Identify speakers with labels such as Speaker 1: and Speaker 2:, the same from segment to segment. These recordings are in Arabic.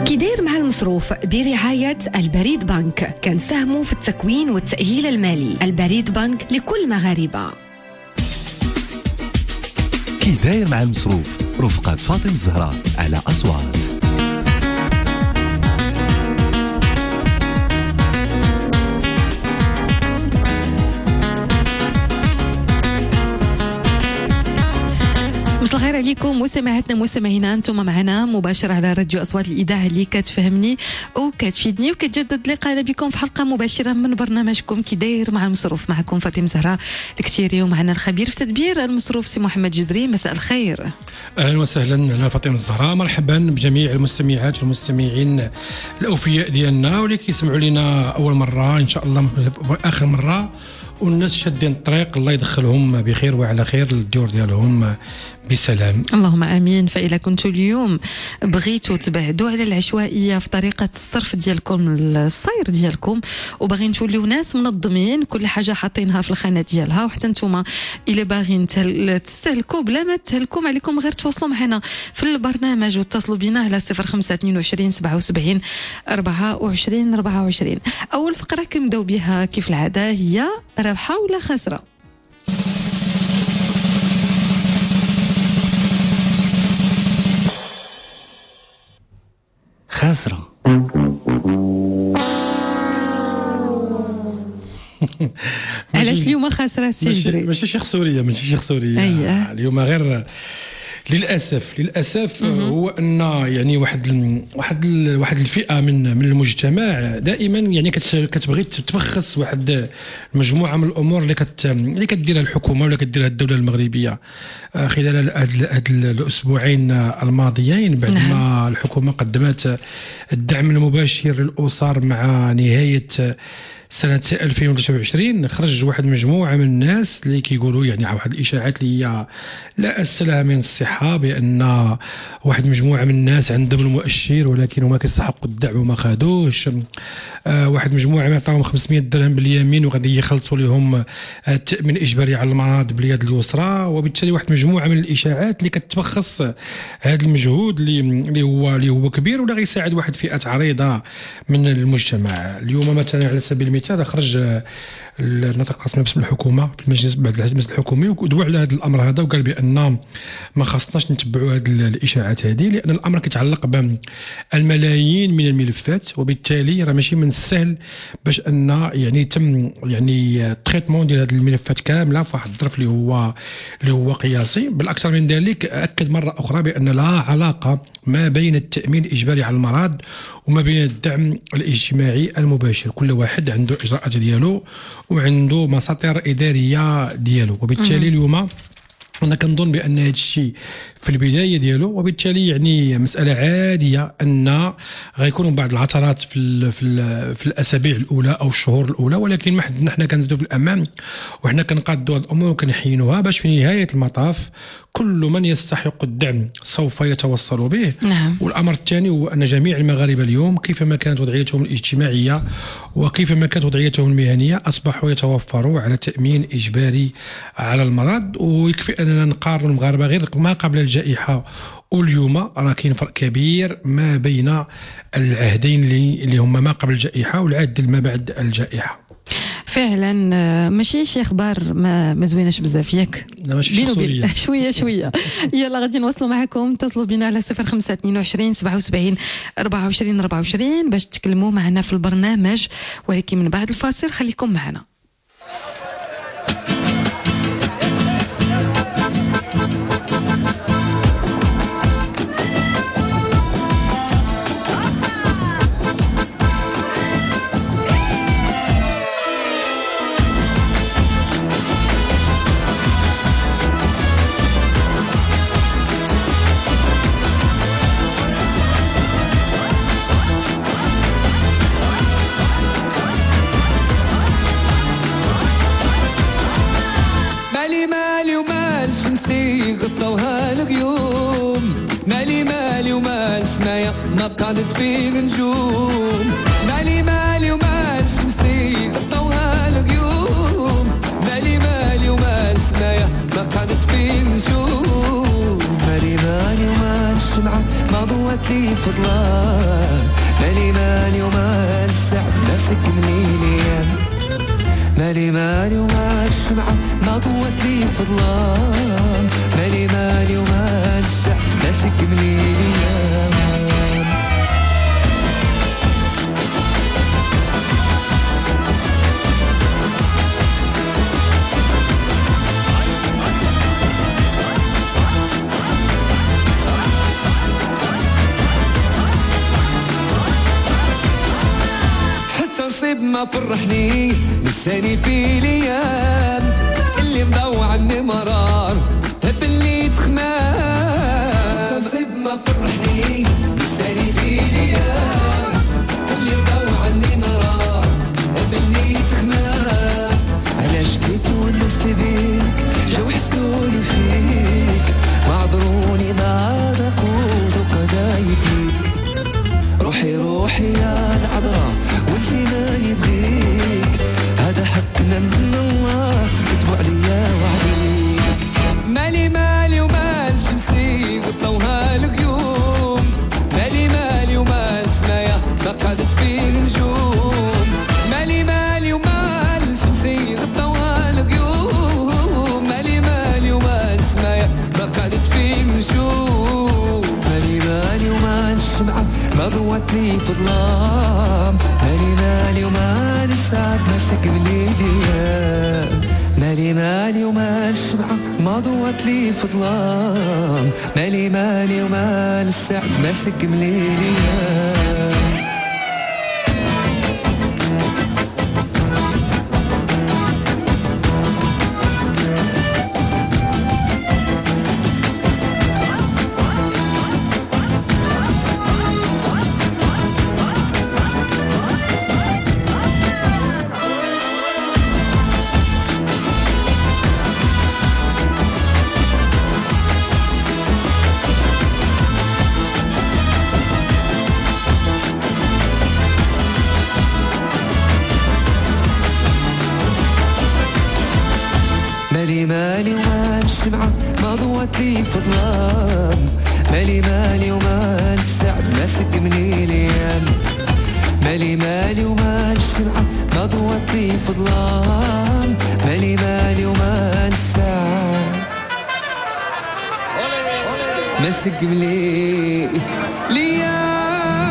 Speaker 1: كي داير مع المصروف برعاية البريد بنك، كنساهموا في التكوين والتأهيل المالي. البريد بنك لكل مغاربة.
Speaker 2: كي داير مع المصروف رفقة فاطمة الزهراء على أصوات.
Speaker 3: مساء الخير عليكم مستمعاتنا مستمعينا، انتم معنا مباشر على راديو اصوات الاذاعه اللي كتفهمني وكتفيدني، وكتجدد لقاء بكم في حلقه مباشره من برنامجكم كي داير مع المصروف. معكم فاطمه زهراء الكتيري، ومعنا الخبير في تدبير المصروف سي محمد جدري. مساء الخير.
Speaker 4: اهلا وسهلا على فاطمه الزهراء، مرحبا بجميع المستمعات والمستمعين الاوفياء ديالنا واللي كيسمعوا لنا اول مره ان شاء الله اخر مره، والناس شادين الطريق الله يدخلهم بخير وعلى خير للديور ديالهم بسلام.
Speaker 3: اللهم امين. فإذا كنتوا اليوم بغيتوا تبعدوا على العشوائيه في طريقه الصرف ديالكم الصير ديالكم، وباغيين توليو ناس منظمين، كل حاجه حاطينها في الخانه ديالها، وحتى نتوما الا باغيين تستهلكوا بلا ما تهلكوا، عليكم غير تواصلوا معنا في البرنامج واتصلوا بنا على 0522 77 24 24. اول فقره كنبداو بها كيف العاده هي ربحه ولا خسره.
Speaker 5: خاسرة.
Speaker 3: علاش اليوم خاسرة سيدري؟
Speaker 4: ماشي شي خسورية، ماشي شي خسورية.
Speaker 3: أيه.
Speaker 4: اليوم غير للاسف هو ان يعني واحد الفئه من المجتمع دائما يعني كتبغي تبخس واحد المجموعه من الامور اللي كديرها الحكومه ولا كديرها الدوله المغربيه خلال هاد الاسبوعين الماضيين، بعد ما الحكومه قدمت الدعم المباشر للاسر مع نهايه سنة 2023. خرج واحد مجموعة من الناس اللي كيقولوا يعني واحد الإشاعات اللي هي لا أسلها من الصحة، بأن واحد مجموعة من الناس عندهم المؤشر ولكن هما كيستحقوا الدعم وما خادوش. واحد مجموعة ما عطاهم 500 درهم باليمين وغادي يخلصوا لهم التأمين الإجباري على المرض باليد اليسرى، وبالتالي واحد مجموعة من الإشاعات اللي كتبخص هذا المجهود اللي هو كبير ولا غيساعد واحد فئات عريضة من المجتمع. اليوم مثلا على سبيل المثال خرج الناطق الرسمي باسم الحكومه في المجلس بعد المجلس الحكومي ودوى على هذا الامر هذا، وقال بان ما خصناش نتبعوا هذه الاشاعات هذه، لان الامر كيتعلق بالملايين من الملفات، وبالتالي راه ماشي من السهل باش ان يعني تم يعني التريتمون ديال هذه الملفات كامله في واحد الظرف اللي هو قياسي. بالاكثر من ذلك اكد مره اخرى بان لا علاقه ما بين التامين الاجباري على المرض وما بين الدعم الاجتماعي المباشر، كل واحد عنده اجراءات ديالو وعنده مساطر اداريه ديالو، وبالتالي اليوم أنا كنظن بأن هذا الشيء في البداية ديالو، وبالتالي يعني مسألة عادية أن غيكونوا بعض العثرات في الأسابيع الأولى أو الشهور الأولى، ولكن ما حدنا حنا كنزيدوا في الأمام وحنا كنقادوا هذه الأمور وكنحينوها باش في نهاية المطاف كل من يستحق الدعم سوف يتوصل به.
Speaker 3: نعم.
Speaker 4: والأمر الثاني هو أن جميع المغاربة اليوم كيفما كانت وضعيتهم الاجتماعية وكيفما كانت وضعيتهم المهنية أصبحوا يتوفروا على تأمين إجباري على المرض، ويكفي أننا نقارن المغاربة غير ما قبل الجائحة واليوم راه كاين فرق كبير ما بين العهدين اللي هما ما قبل الجائحة والعهد ما بعد الجائحة.
Speaker 3: فعلا ماشي شي اخبار ما زويناش بزاف ياك،
Speaker 4: بينو بين
Speaker 3: شويه يلا غادي نوصلوا معكم. اتصلوا بنا على 0522 77 24 24 باش تكلموا معنا في البرنامج، ولكن من بعد الفاصل خليكم معنا.
Speaker 6: ما قعدت فيه نجوم، مالي ومال شمسي غطوها الغيوم، مالي ومال سمايا ما قعدت فيه نجوم، مالي ومال الشمعة ما ضوى ضوت لي في ظلام مالي مالي ومال السعد ماسك من الايام مالي مالي ومال الشمعة ما ضوت لي في ظلام مالي مالي ومال السعد ماسك من الايام ما فرحني نساني في الايام اللي مضوع عني مرار باللي تخمام صيب ما فرحني نساني في الايام اللي مضوع عني مرار باللي تخمام علاش كيت ونست بيك جاو حسدوني فيك ما عذروني ما ذاقوا قضايبك روحي روحي يا العذراء والزمان يديك هذا حقنا من الله كتبوا عليا وعليك مالي مالي ومال شمسي وطلوها الغيوم مالي مالي ومال سمايا ما قعدت فيه نجوم مالي مالي ومال شمسي وطلوها الغيوم مالي مالي ومال سمايا ما قعدت فيه نجوم مالي مالي ومال الشمعة ما ضوت لي في ظلام مالي مالي ومال السعد ماسك بليليام مالي مالي ومال الشمعة ما ضوت لي في ظلام مالي مالي ومال السعد ماسك بليليام مالي مالي ومال الشمعة ما ضوت لي في ظلام مالي مالي ومال السعد ماسك من الايام مالي مالي ومال الشمعة ما ضوت لي في ظلام مالي مالي ومال السعد ماسك من الايام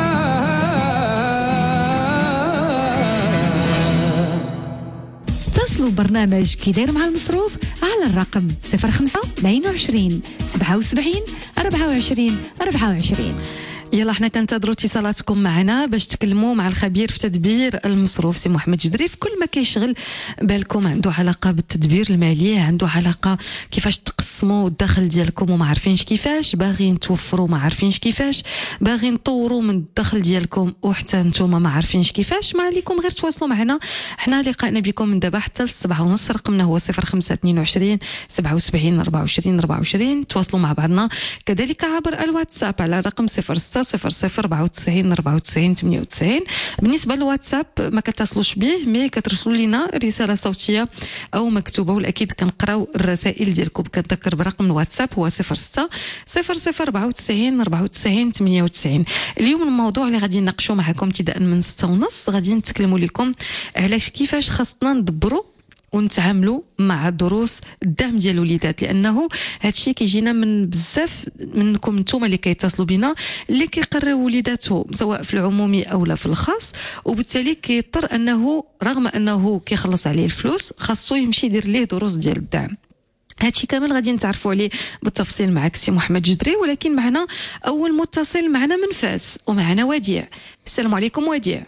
Speaker 1: اتصلوا برنامج كي داير مع المصروف على الرقم 05 22 77 24 24.
Speaker 3: يلا حنا كنتظروا اتصالاتكم معنا باش تكلموا مع الخبير في تدبير المصروف سي محمد جدري في كل ما كيشغل بالكم عنده علاقه بالتدبير المالي عنده علاقه كيفاش تقسموا الدخل ديالكم وما عارفينش كيفاش باغيين توفروا ما عارفينش كيفاش باغيين تطوروا من الدخل ديالكم وحتى نتوما ما عارفينش كيفاش ما عليكم غير تواصلوا معنا حنا لقائنا بكم من دابا حتى ل7:30 رقمنا هو 0522 77 24 24 تواصلوا مع بعضنا كذلك عبر الواتساب على رقم 06 00 94 94 98. بالنسبه للواتساب ما كتصلوش به مي كترسلوا لنا رساله صوتيه او مكتوبه والاكيد كنقراو الرسائل ديالكم. كنذكر برقم الواتساب هو 06 00 94 94 98. اليوم الموضوع اللي غادي نناقشوا معكم ابتداء من 6:30 غادي نتكلموا لكم علاش كيفاش خاصنا ندبروا ونتعاملوا مع دروس الدعم ديال الوليدات لانه هادشي كيجينا من بزاف منكم نتوما اللي كيتصلوا بنا اللي كيقريو وليداتهم سواء في العمومي او لا في الخاص وبالتالي كيضطر انه رغم انه كيخلص عليه الفلوس خاصو يمشي يدير ليه دروس ديال الدعم. هادشي كامل غادي نتعرفوا عليه بالتفصيل معك سي محمد جدري ولكن معنا اول متصل معنا من فاس ومعنا وديع. السلام عليكم وديع.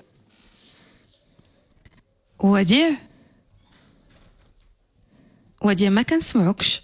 Speaker 3: وديع ما كنسمعوكش.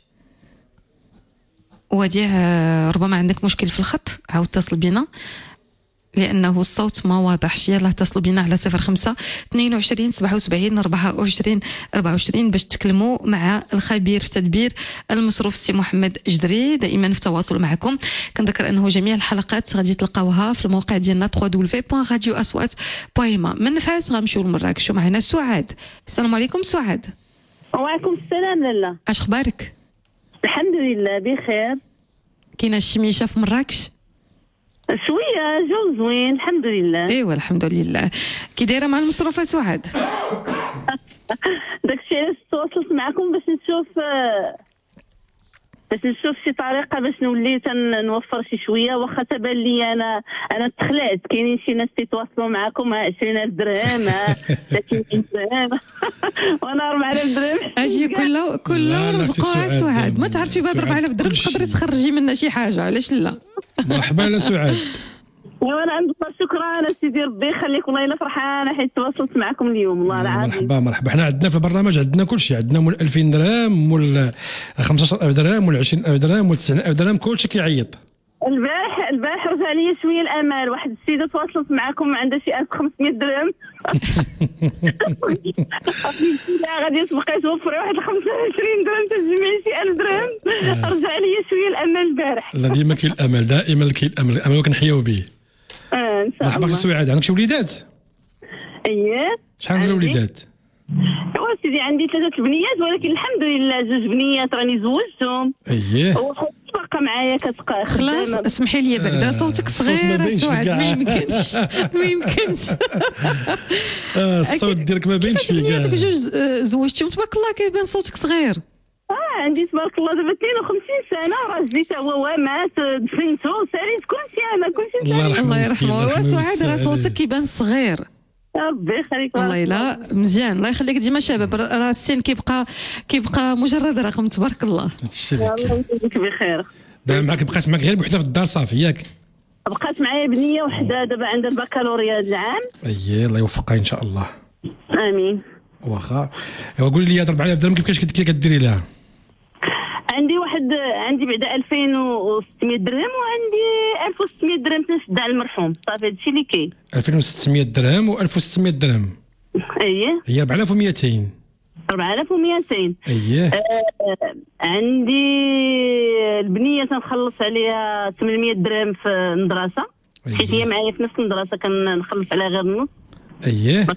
Speaker 3: وديع ربما عندك مشكل في الخط عاود اتصل بنا لانه الصوت ما واضحش. يلا اتصلوا بنا على 05 22 77 24 24 باش تكلموا مع الخبير في تدبير المصروف سي محمد جدري دائما في تواصل معكم. كنذكر انه جميع الحلقات غادي تلقاوها في الموقع ديالنا www.radioaswat.ma. من فاس غنمشيو لمراكش ومعنا سعاد. السلام عليكم سعاد.
Speaker 5: وعليكم السلام لاله.
Speaker 3: اش اخبارك؟
Speaker 5: الحمد لله بخير.
Speaker 3: كاينه الشميشه في مراكش؟
Speaker 5: شويه جو زوين الحمد لله.
Speaker 3: ايوا الحمد لله. كي دايره مع المصروفه سعاد؟
Speaker 5: داكشي علاش تواصلت معكم باش نشوف شي طريقه باش نولي تنوفر شي شويه، واخا تبان لي انا تخلعت. كاينين شي ناس تيتواصلوا معكم 20,000 درهم 30,000 درهم وانا 4,000 درهم.
Speaker 3: اجي كله رزقوها سعاد. ما تعرفي بهاد 4,000 درهم تقدري تخرجي منها شي حاجه، علاش لا؟
Speaker 4: مرحبا لا سعاد.
Speaker 5: وانا عند الله شكرا سيدي ربي يخليك، والله الا فرحانه حيت تواصلت معكم اليوم والله العظيم.
Speaker 4: مرحبا. حنا عندنا في البرنامج عندنا كل شيء، عندنا مول 2000 درهم مول 15,000 درهم مول 20,000 درهم مول 90,000 درهم، كل شيء كيعيط.
Speaker 5: البارح رجع لي شويه الامل، واحد السيده تواصلت معكم عندها شي 1500 درهم غادي تبقاي توفري واحد 25 درهم تجمعي شي 1000 درهم. رجع لي شويه الامل البارح.
Speaker 4: لا ديما كاين الامل، دائما كاين الامل وكنحياو به.
Speaker 5: ان شاء الله.
Speaker 4: مرحبا سعاد. عندك شي وليدات؟
Speaker 5: اييه.
Speaker 4: شحال ديال الوليدات؟
Speaker 5: ايوا سيدي عندي 3 بنيات، ولكن الحمد لله 2 بنيات راني زوجتهم.
Speaker 4: اييه.
Speaker 5: باقا معايا كتبقى
Speaker 3: خلاص اسمحي لي بعدا صوتك صغير سعاد، ما يمكنش
Speaker 4: الصوت ديالك ما بينش فيه.
Speaker 3: بنياتك جوج زوجتيهم تبارك الله كيبان صوتك صغير.
Speaker 5: عندي تبارك الله دابا 52 سنه، راجلي تا هو مات دفنتو ساليت كلشي انا كلشي.
Speaker 3: الله يرحمه. سعاد راه صوتك كيبان صغير.
Speaker 5: ربي يخليك.
Speaker 3: والله لا مزيان، الله يخليك ديما شباب. راه السن كيبقى مجرد رقم تبارك الله.
Speaker 5: الله يجزيك بخير.
Speaker 4: دابا بقات معك غير وحده في الدار صافي ياك؟
Speaker 5: بقات معايا بنيه وحده دابا عندها البكالوريا هذا العام.
Speaker 4: اييه الله يوفقها ان شاء الله.
Speaker 5: امين.
Speaker 4: واخا قولي لي هاد 4,000 درهم كيفاش كديري لها؟
Speaker 5: عندي بعدا 2600 درهم وعندي 1600 درهم تنشد على المرحوم، صافي هادشي اللي كاين.
Speaker 4: 2600 درهم و 1600 درهم.
Speaker 5: اييه.
Speaker 4: هي 4200.
Speaker 5: 4200.
Speaker 4: اييه.
Speaker 5: عندي البنيه تنخلص عليها 800 درهم في المدرسه، حيت هي معايا في نفس المدرسه كنخلص عليها غير النص.
Speaker 4: اييه.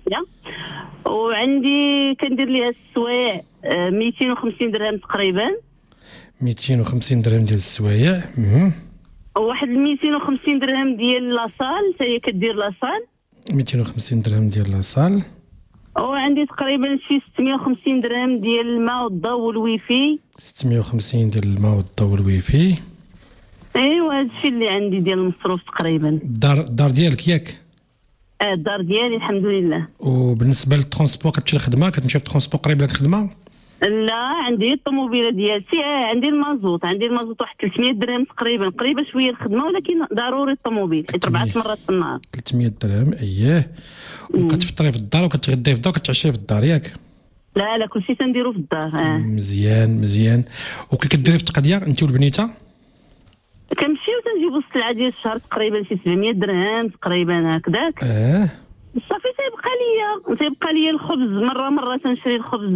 Speaker 5: وعندي كندير ليها السوايع 250 درهم تقريبا.
Speaker 4: 250 درهم ديال السوايع.
Speaker 5: وواحد 250 درهم ديال لاصال، حتى هي كدير لاصال.
Speaker 4: 250 درهم ديال لاصال.
Speaker 5: وعندي تقريبا شي 650 درهم ديال الماء والضوء والويفي.
Speaker 4: 650 ديال الماء والضوء والويفي.
Speaker 5: ايوا هادشي اللي عندي ديال المصروف تقريبا.
Speaker 4: الدار ديالك ياك؟
Speaker 5: الدار ديالي الحمد لله.
Speaker 4: وبالنسبه للترونسبور كتمشي للخدمه، كتمشي بالترونسبور قريب لك الخدمه؟
Speaker 5: لا عندي الطوموبيله ديالتي، عندي المازوط واحد 300 درهم تقريبا، قريبه شويه الخدمه ولكن ضروري الطوموبيل حيت 4 مرات في النهار. 300
Speaker 4: درهم اييه. وكتفطري في الدار وكتغدي في الدار وكتعشي في الدار ياك؟
Speaker 5: لا كلشي تنديرو في الدار.
Speaker 4: مزيان. وكي كديري في التقضيه انت والبنيته؟
Speaker 5: كنمشيو تنجيبو السلعه ديال الشهر تقريبا شي 700 درهم تقريبا هكذاك. صافي تيبقى ليا الخبز، مره تنشري الخبز.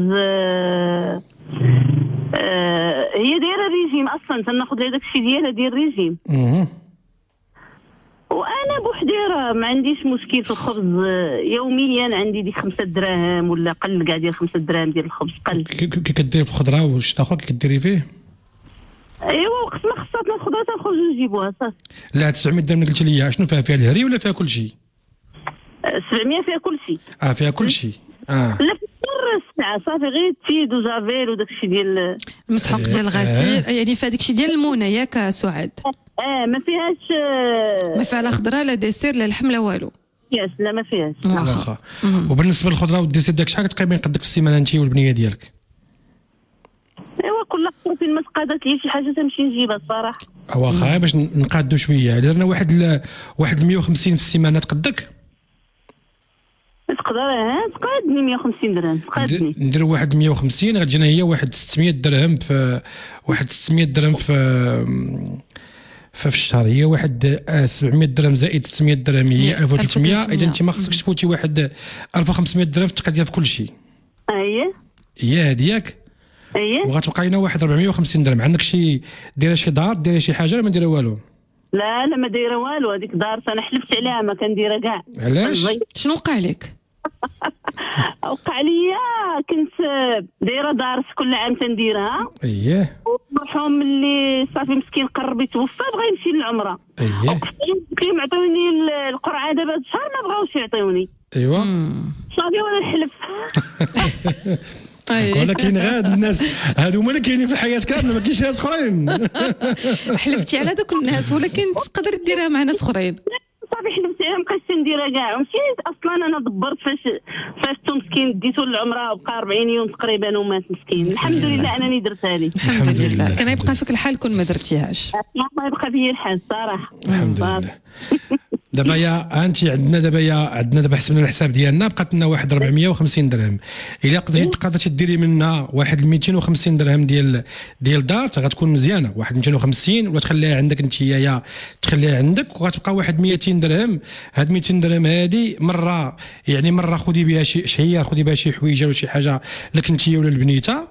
Speaker 5: هي دايره ريجيم اصلا، تناخذ لها داكشي ديالها ديال الريجيم. وانا بوحدي راه ما عنديش مشكل في الخبز. يوميا عندي ديك 5 دراهم ولا قل كاع ديال 5 دراهم ديال الخبز قل.
Speaker 4: كي كديري في الخضره والشتا اخر كي كديري فيه؟
Speaker 5: ايوا وقت ما خصاتنا الخضره تنخرجوا نجيبوها صافي.
Speaker 4: لا 900 درهم قلت لي شنو فيها الهري ولا فيها كل شيء؟
Speaker 5: 700 فيها كل شيء.
Speaker 4: فيها كل شيء.
Speaker 5: لا في الساعه صافي غير تيد وجافيل وداكشي ديال
Speaker 3: المسحوق ديال الغسيل، يعني فيها داكشي ديال المونه ياك سعاد؟
Speaker 5: ما فيهاش.
Speaker 3: ما فيها لا خضره لا ديسير لا لحم لا والو.
Speaker 5: لا ما فيهاش.
Speaker 4: واخا. وبالنسبه للخضره والديسير داك شحال تقريبا يقدك في السيمانه انت والبنيه ديالك؟
Speaker 5: ايوا كل خطره فين ما تقادت لي شي حاجه تمشي نجيبها الصراحه.
Speaker 4: واخا باش نقادو شويه درنا واحد 150 في السيمانه تقدك؟
Speaker 5: تقادني 150 درهم تقادني.
Speaker 4: ندير واحد 150 غتجينا هي واحد 600 درهم في واحد 600 درهم في الشهر. هي واحد 700 درهم زائد 600 درهم هي 1300. اذا انت ما خصكش تفوتي واحد 1500 درهم في التقديه في كل شيء. هي هادي ياك؟ وغتبقى لنا واحد 450 درهم. عندك شي دايره شي دار دايره شي حاجه ولا ما دايره والو؟
Speaker 5: لا ما دايره والو. هذيك دار انا حلفت عليها ما كنديرها كاع.
Speaker 4: علاش؟
Speaker 3: شنو وقع لك؟
Speaker 5: وقع لي كنت دايره دار كل عام تنديرها.
Speaker 4: اييه.
Speaker 5: المرحوم اللي صافي مسكين قرب يتوفى بغى يمشي للعمره.
Speaker 4: اييه
Speaker 5: كي معطوني القرعه دابا هاد الشهر ما بغاوش يعطيوني.
Speaker 4: ايوا
Speaker 5: صافي وانا نحلف.
Speaker 4: ولكن غاد الناس هادو هما اللي كاينين في الحياه كامله، ما كاينش ناس اخرين.
Speaker 3: حلفتي على دوك الناس ولكن تقدر ديرها مع ناس اخرين.
Speaker 5: صافي حلفت عليها مابقيتش نديرها كاع. ومشيت اصلا انا دبرت فاش تو مسكين ديتو للعمره وبقى 40 يوم تقريبا ومات مسكين. الحمد لله انني درتها لي.
Speaker 3: الحمد لله. كان يبقى فيك الحال كون ما درتيهاش.
Speaker 5: الله يبقى فيا الحال صراحه.
Speaker 4: الحمد لله. دابا يا انت عندنا دابا حسبنا الحساب ديالنا بقات لنا واحد 450 درهم. الا قدرتي ديري منها واحد 250 درهم ديال الدار غتكون مزيانه. واحد 250 ولا تخليها عندك انت يا تخليها عندك وغتبقى واحد 200 درهم. هاد 200 درهم هادي مره خدي بها شي شهيه، خدي بها شي حويجه ولا شي حاجه لك انت ولا لبنيتها،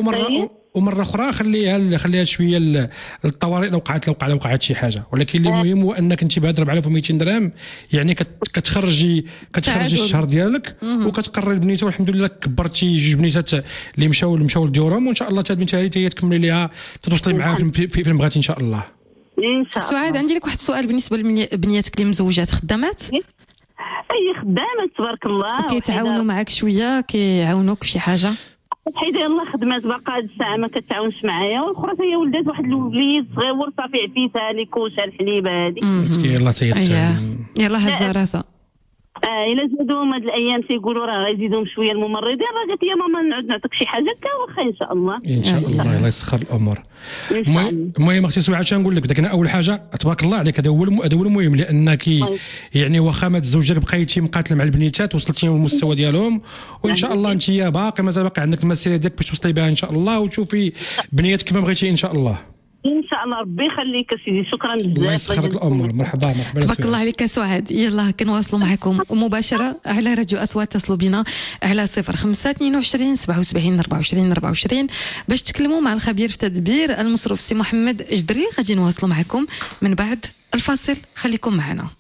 Speaker 4: ومره اخرى خليها شويه للطوارئ لو وقعت شي حاجه. ولكن المهم هو انك انت بهاد 4200 درهم يعني كتخرجي الشهر ديالك وكتقري البنيته. والحمد لله كبرتي جوج بنيتات اللي مشاو لديورهم، وان شاء الله حتى البنت هذه تكملي ليها تتوصلي معاها فين بغيتي ان شاء الله.
Speaker 5: ان شاء الله.
Speaker 3: سعاد عندي لك واحد السؤال بالنسبه لبنياتك اللي مزوجات خدامات.
Speaker 5: اي خدامات تبارك الله.
Speaker 3: كيتعاونوا معك شويه، كيعاونوك في شي حاجه؟
Speaker 5: حيدة يلاه خدمات باقا هاد الساعه ما كتعاونش معايا، والاخرى هي ولدات واحد الوليد صغير صافي عفيتها لي كوشه الحليبه هذه
Speaker 4: مسكين يلاه تيت
Speaker 3: يلاه هزها راسها.
Speaker 5: الا زادوهم هاد الايام تيقولوا راه غيزيدوهم شويه الممرضين، راه قالت لي ماما نعود نعطيك شي حاجه هكا واخا ان شاء الله.
Speaker 4: ان شاء الله الله يسخر الامور. المهم اختي سعاد شنو نقول لك، داك انا اول حاجه تبارك الله عليك، هذا هو المهم، لانك يعني واخا ما تزوجك بقيتي مقاتله مع البنيتات وصلتي للمستوى ديالهم، وان شاء الله انت مازال باقي عندك المسيره ديالك باش توصلي بها ان شاء الله وتشوفي بنيتك كيف ما بغيتي ان شاء الله.
Speaker 5: ان شاء الله ربي يخليك سيدي. شكرا بزاف.
Speaker 4: الله يسخرك الامور. مرحبا
Speaker 3: تبارك الله عليك سعاد. يلا كنواصلوا معكم مباشره على راديو اصوات. اتصلوا بنا على 05 22 77 24 24 باش تكلموا مع الخبير في تدبير المصروف سي محمد جدري. غادي نواصلوا معكم من بعد الفاصل، خليكم معنا.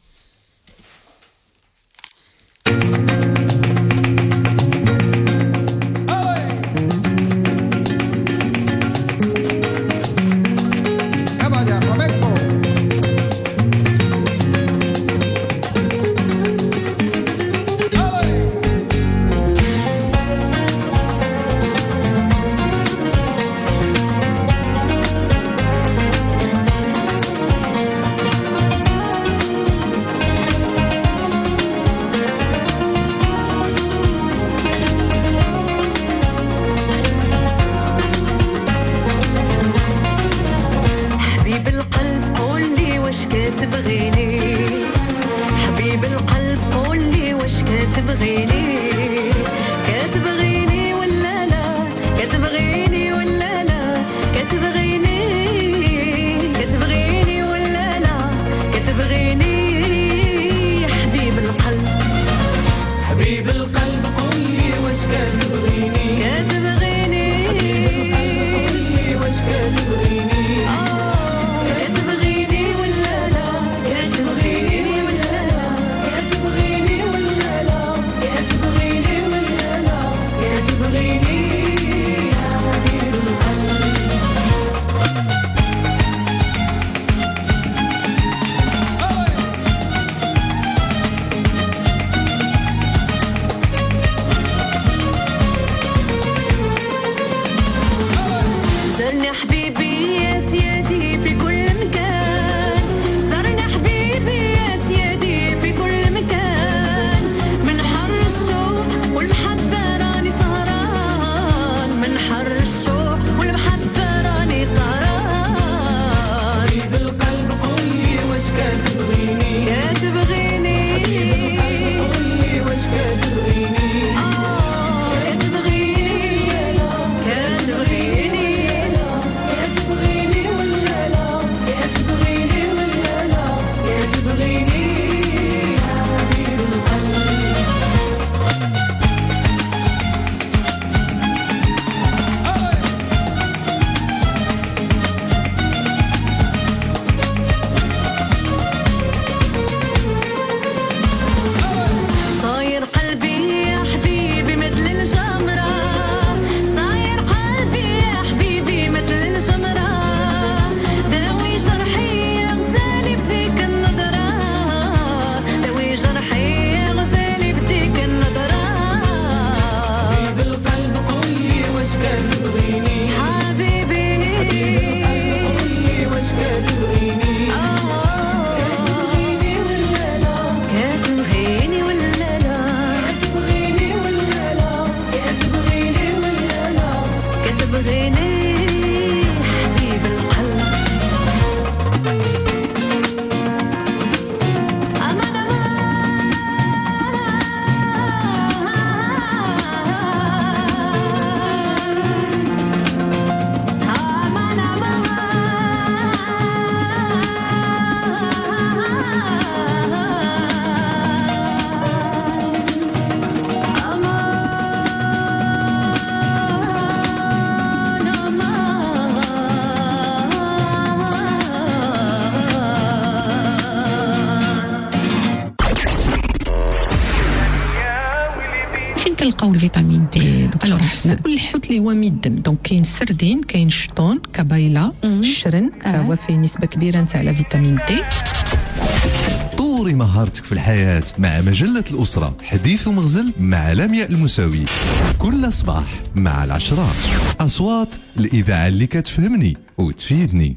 Speaker 7: فين كنلقاو الفيتامين دي دكتور حسن؟
Speaker 8: كل الحوت اللي هو من الدم، دونك كاين السردين، كاين الشطون، كبايله، الشرن هو فيه نسبه كبيره نتاع لا فيتامين دي.
Speaker 2: طوري مهارتك في الحياة مع مجلة الأسرة، حديث ومغزل مع لمياء المساوي، كل صباح مع 10 أصوات الإذاعة اللي كتفهمني وتفيدني.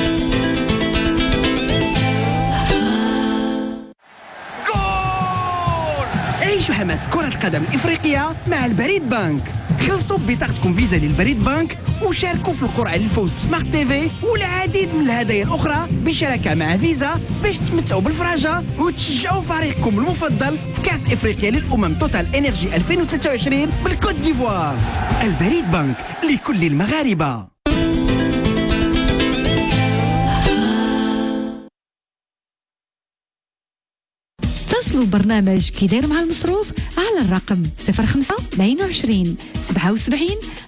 Speaker 9: عيشوا حماس كرة القدم الإفريقية مع البريد بنك. خلصوا ببطاقتكم فيزا للبريد بنك وشاركوا في القرعة للفوز بسمارت تيفي والعديد من الهدايا الأخرى بشراكة مع فيزا باش تمتعوا بالفرجة وتشجعوا فريقكم المفضل في كأس إفريقيا للأمم توتال إنرجي 2023 بالكوت ديفوار. البريد بنك لكل المغاربة.
Speaker 1: اتصلوا برنامج كي داير مع المصروف على الرقم 05 22 77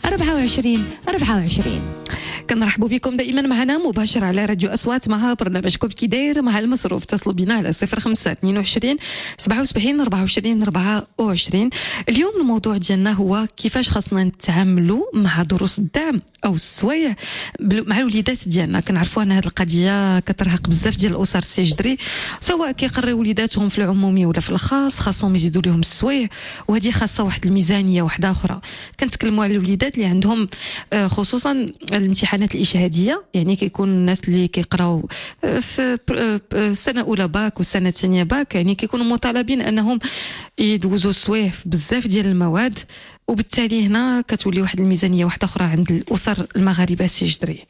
Speaker 1: 24 24.
Speaker 3: كنرحبوا بكم دائما معنا مباشر على راديو أصوات مع برنامجكم كي داير مع المصروف. اتصلوا بنا على 05 22 77 24 24. اليوم الموضوع ديالنا هو كيفاش خاصنا نتعاملوا مع دروس الدعم او السوايع مع الوليدات ديالنا. كنعرفوا ان هذه القضيه كترهق بزاف ديال الاسر السجدري، سواء كيقريو وليداتهم في العمومي ولا في الخاص، خاصهم يزيدوا لهم السوايع، وهذه خاصه واحد الميزانيه واحده اخرى. كنتكلموا على الوليدات اللي عندهم خصوصا الامتحانات الاشهاديه، يعني كيكون الناس اللي كيقراو في سنه اولى باك والسنه الثانيه باك، يعني كيكونوا مطالبين انهم يدوزوا السوايع في بزاف ديال المواد، وبالتالي هنا كتولي واحد الميزانيه واحده اخرى عند الاسر المغاربه السجدري.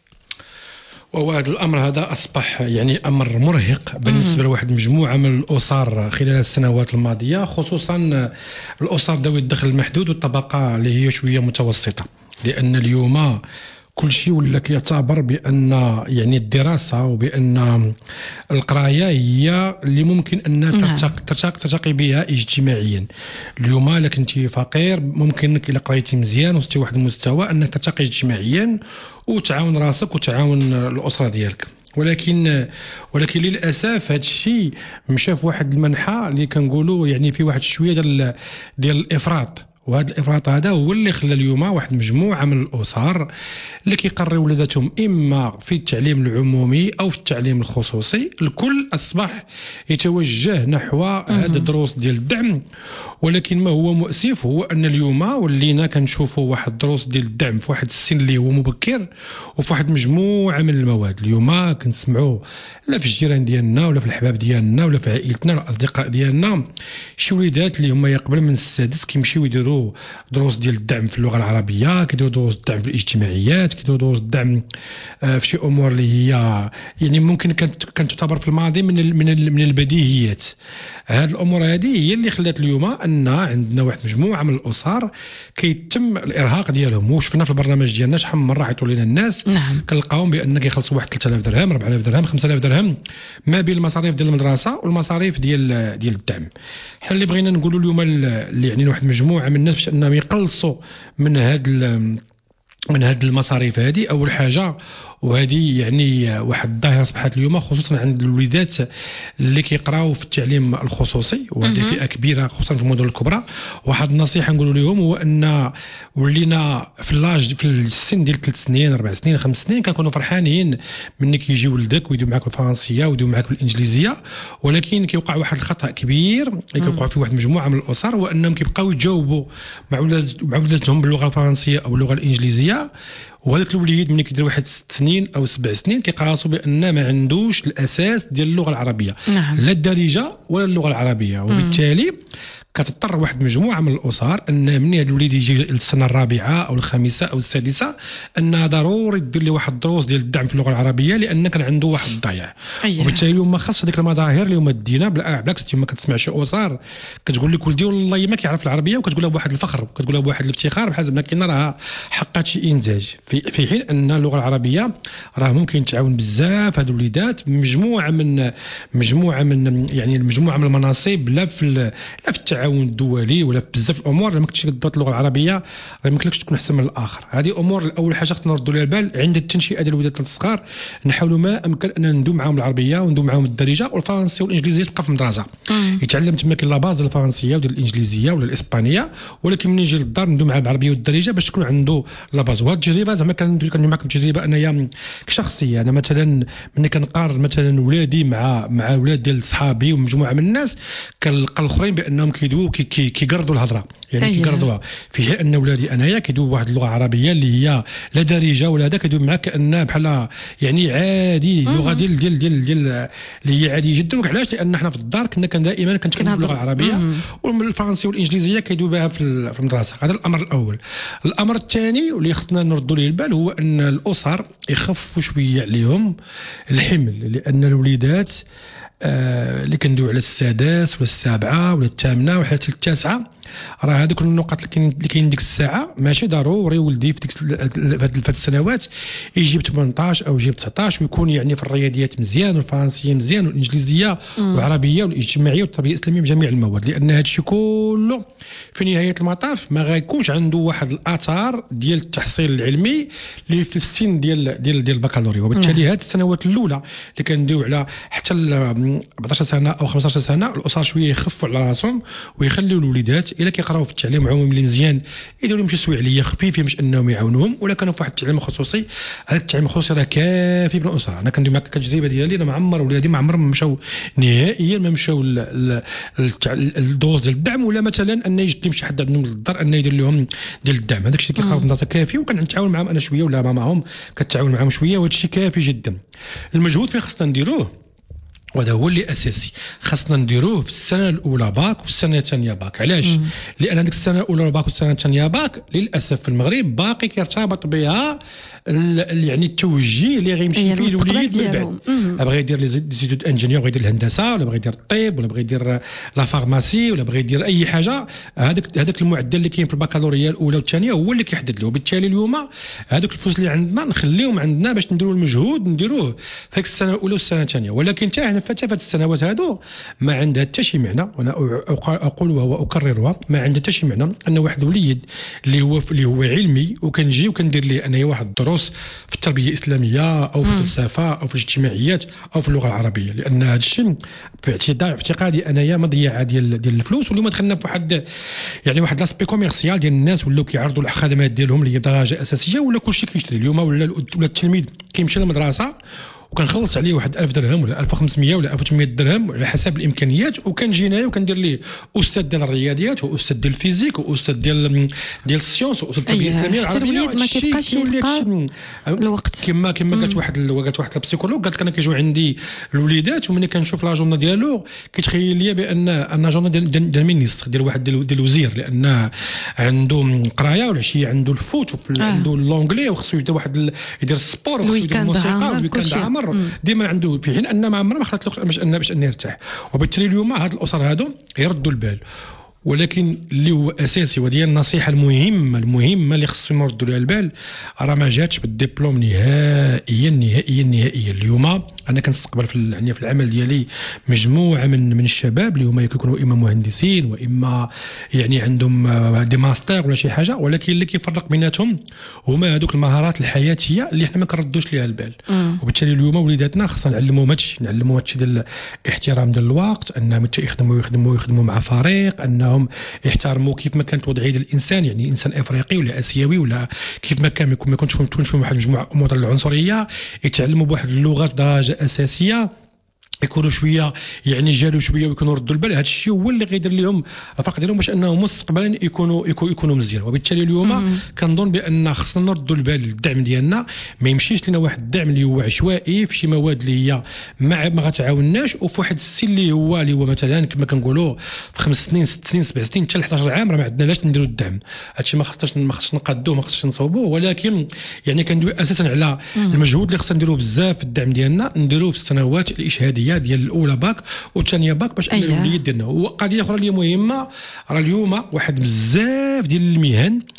Speaker 4: وهذا الامر هذا اصبح يعني امر مرهق بالنسبه لواحد مجموعه من الاسر خلال السنوات الماضيه، خصوصا الاسر ذوي الدخل المحدود والطبقه اللي هي شويه متوسطه، لان اليوم كل شيء ولا كيعتبر بان يعني الدراسه وبان القرايه هي اللي ممكن ان ترتقي بها اجتماعيا. اليوم الا كنتي فقير ممكن الا قريتي مزيان وصلتي واحد المستوى انك ترتقي اجتماعيا وتعاون راسك وتعاون الاسره ديالك. ولكن للاسف هذا الشيء مشى في واحد المنحى اللي كنقولوا يعني في واحد شويه ديال الافراط، وهذا الافراط هذا هو اللي خلى اليوم واحد مجموعه من الاسر اللي كيقريو ولاداتهم اما في التعليم العمومي او في التعليم الخصوصي، الكل اصبح يتوجه نحو هذا الدروس ديال الدعم. ولكن ما هو مؤسف هو ان اليوم ولينا كنشوفوا واحد الدروس ديال الدعم في واحد السن اللي هو مبكر وفي واحد مجموعه من المواد. اليوم كنسمعوا لا في الجيران ديالنا ولا في الحباب ديالنا ولا في عائلتنا ولا الاصدقاء ديالنا شي وليدات اللي هما يقبل من السادس كيمشيو يديروا دروس ديال الدعم في اللغه العربيه، كيديروا دروس الدعم في الاجتماعيات، كيديروا دروس الدعم في شي امور اللي هي يعني ممكن كانت تعتبر في الماضي من البديهيات. هذه الامور هذه هي اللي خلات اليوم ان عندنا واحد مجموعه من الاسر كيتم الارهاق ديالهم. وشفنا في البرنامج ديالنا شحال من مره عيطوا لنا الناس كنلقاوهم بان كيخلصوا واحد 3000 درهم 4000 درهم 5000 درهم ما بين المصاريف ديال المدرسه والمصاريف ديال الدعم. حنا اللي بغينا نقولوا اليوم اللي يعني واحد مجموعه من الناس باش انهم يقلصوا من هاد المصاريف هذه. اول حاجه وهذه يعني واحد الظاهره اصبحت اليوم خصوصا عند الوليدات اللي كيقراو في التعليم الخصوصي، وهذه فئه كبيره خصوصا في المدن الكبرى. واحد النصيحه نقولوا لهم هو ان ولينا في السن ديال 3 سنين 4 سنين 5 سنين كنكونوا فرحانين ملي كيجي ولدك ويدوي معاك بالفرنسيه ويدوي معاك بالانجليزيه، ولكن كيوقع واحد الخطا كبير اللي كيوقع في واحد مجموعه من الاسر، وانهم كيبقاو يجاوبوا مع ولاداتهم باللغه الفرنسيه او اللغه الانجليزيه، وهذاك الوليد ملي كيدير واحد 6 سنين او 7 سنين كيقاسوا بان ما عندوش الاساس ديال اللغه العربيه. لا الدارجه ولا اللغه العربيه. وبالتالي كتضطر واحد مجموعه من الاسر ان مني هذا الوليد يجي للسنه الرابعه او الخامسه او السادسه ان ضروري دير له واحد الدروس ديال الدعم في اللغه العربيه لان كان عنده واحد الضياع. وبالتالي اليوم ما خاصش هذيك المظاهر اللي هما دينا. بالعكس ما كتسمع شي اسر كتقول لك ولدي والله ما كيعرف العربيه وكتقولها بواحد الفخر وكتقولها بواحد الافتخار بحال زعما كاين راه حققت شي انتاج، في حين ان اللغه العربيه راه ممكن تعاون بزاف هاد الوليدات مجموعه من يعني المناصب لا في التعاون الدولي ولا بزاف الامور. لما كنتش كتضبط اللغه العربيه راه ما يمكنلكش تكون احسن من الاخر. هذه امور اول حاجه خصنا نردوا لها البال عند التنشئه ديال الوليدات الصغار. نحاولوا ما امكن ان ندوم معاهم العربيه وندوم معاهم الدارجه، والفرنسيه والانجليزيه تبقى في المدرسه يتعلم تما كاين لا باز ديال الفرنسيه وديال الانجليزيه ولا الاسبانيه، ولكن ملي يجي للدار ندوم معاه بالعربيه والدارجه باش تكون عنده لا باز. وهذه التجربه زعما كندير معكم تجربه انايا كشخصيه. انا مثلا ملي كنقارن مثلا ولادي مع ولاد ديال صحابي ومجموعه من الناس، كنلقى الاخرين بانهم كيدويو كيقردوا الهضره، يعني كيقردوها، في حين ان ولادي انايا كيدويو بواحد اللغه عربيه اللي هي لا دارجه ولا هذا، كيدويو معاك كانها بحال يعني عادي، لغه ديال اللي هي عاديه جدا. وعلاش؟ لان احنا في الدار كنا دائما كنتكلموا باللغه العربيه، والفرنسيه والانجليزيه كيدويو بها في المدرسه. هذا الامر الاول. الامر الثاني واللي خصنا نردوا ليه البال هو ان الاسر يخفوا شويه عليهم الحمل، لان الوليدات اللي كندويو على السادس ولا السابعه ولا الثامنه ولا حتى التاسعه، راه هذوك النقاط اللي كاين ديك الساعه ماشي ضروري ولدي في هاد السنوات يجيب 18 او يجيب 19 ويكون يعني في الرياضيات مزيان والفرنسيه مزيان والانجليزيه والعربيه والاجتماعيه والتربيه الاسلاميه بجميع المواد، لان هذا الشيء كله في نهايه المطاف ما غيكونش عنده واحد الاثار ديال التحصيل العلمي اللي في السن ديال البكالوريا. وبالتالي هذه السنوات الاولى اللي كندويو على حتى 14 سنه او 15 سنه، الاسر شويه يخفوا على راسهم ويخليوا الوليدات الا كيقراو في التعليم عمومي اللي مزيان يديروا لهم شي سويعليه خفيفه باش انهم يعاونوهم، ولا كانوا في واحد التعليم خصوصي. هذا التعليم الخصوصي راه كافي بالاسره. انا كندير معك التجربه ديالي، انا معمر ولادي ما عمرهم مشاو نهائيا، ما مشاو الدوز ديال الدعم، ولا مثلا ان يجي لهم شي حد عندهم للدار ان يدير لهم ديال الدعم. هذاك الشيء كيقراو في المدرسه كافي، وكنتعاون معاهم انا شويه ولا ماماهم كتعاون معاهم شويه، وهذا الشيء كافي جدا. المجهود فين خصنا نديروه، وهذا هو اللي اساسي، خاصنا نديروه في السنه الاولى باك والسنه الثانيه باك. علاش؟ لان هذيك السنه الاولى باك والسنه الثانيه باك للاسف في المغرب باقي كيرتبط بها يعني التوجيه اللي غيمشي فيه الوليد من بعد. بغى يدير لي زيتود انجينيور، بغى يدير الهندسه، ولا بغى يدير الطب، ولا بغى يدير لا فارماسي، ولا بغى يدير اي حاجه. هذاك المعدل اللي كاين في البكالوريا الاولى والثانيه هو اللي كيحدد له. وبالتالي اليوم هذوك الفلوس اللي عندنا نخليهم عندنا باش نديروا المجهود نديروه في هذيك السنه الاولى والسنه الثانيه. ولكن حتى في السنوات هادو ما عندها حتى شي معنى، وانا اقولها واكررها، ما عندها حتى شي معنى ان واحد الوليد اللي هو علمي وكنجي وكندير ليه انايا واحد الدروس في التربيه الاسلاميه او في الفلسفه او في الاجتماعيات او في اللغه العربيه، لان هذا الشيء في اعتقادي انايا مضيعه ديال الفلوس. واليوم دخلنا في واحد لاسبي كوميرسيال ديال الناس ولاو كيعرضوا الخدمات ديالهم اللي هي درجه اساسيه، ولا كلشي كيشتري اليوم، ولا التلميذ كيمشي للمدرسه وكنخلص عليه واحد 1000 درهم ولا 1500 ولا 1800 درهم على حسب الامكانيات، وكنجي هنايا وكندير ليه استاذ ديال الرياضيات واستاذ ديال الفيزيك واستاذ ديال السيونس واستاذ التربيه الاسلاميه العربيه.
Speaker 3: الوليد ما كيبقاش يلقى الوقت كما
Speaker 4: قالت واحد البسيكولوج، قالت انا كيجيو عندي الوليدات وملي كنشوف لا جورنا ديالو كيتخيل ليا بان جورنا ديال المينيستر ديال واحد ديال الوزير، لان عنده قرايه والعشيه عنده الفوت عنده اللونجلي وخصو يدير السبور وخصو يدير الموسيقى والويكاند عامر ديما عنده، في حين ان ما عمرها ما خلات له باش انه يرتاح. وبالتالي اليوم هاد الاسر هادو يردوا البال. ولكن اللي هو اساسي وديال النصيحه المهمه اللي خصو نردوا لها البال، راه ما جاتش بالدبلوم نهائيا. اليوم انا كنستقبل في العمل ديالي مجموعه من الشباب اللي هما كيكونوا اما مهندسين واما يعني عندهم دي ماستر ولا شي حاجه، ولكن اللي كيفرق بيناتهم هما هذوك المهارات الحياتيه اللي حنا ما كنردوش ليها البال. وبالتالي اليوم وليداتنا خصنا نعلموهم هادشي ديال الاحترام ديال الوقت، انهم يخدموا مع فريق، انهم يحترموا كيف ما كانت وضعيه الانسان، يعني انسان افريقي ولا اسيوي ولا كيف ما كان، ما يكونش واحد مجموعه امور العنصريه، يتعلموا بواحد اللغه درجه اساسيه، يكونوا شويه يعني جالوا شويه ويكونوا ردوا البال. هذا الشيء هو اللي غيدير لهم الفرق ديالهم باش انهم مستقبلا يكونوا مزيان. وبالتالي اليوم كنظن بان خصنا نردوا البال للدعم ديالنا، ما يمشيش لنا واحد الدعم اللي هو عشوائي في شي مواد اللي هي ما غتعاونناش، وفي واحد السن اللي هو مثلا كما كنقولوا في 5 سنين 6 سنين 7 سنين حتى ل 11 عام راه ما عندناش نديروا الدعم. هادشي ما خصناش نقادوه، ما خصناش نصوبوه، ولكن يعني كندوي اساسا على المجهود اللي خصنا نديروه بزاف في الدعم ديالنا، نديروه في السنوات الاشهاديه ديال الاولى باك والثانيه باك باش ان الوليد ديالنا. وقضيه اخرى اللي مهمه، راه اليوم واحد بزاف ديال المهن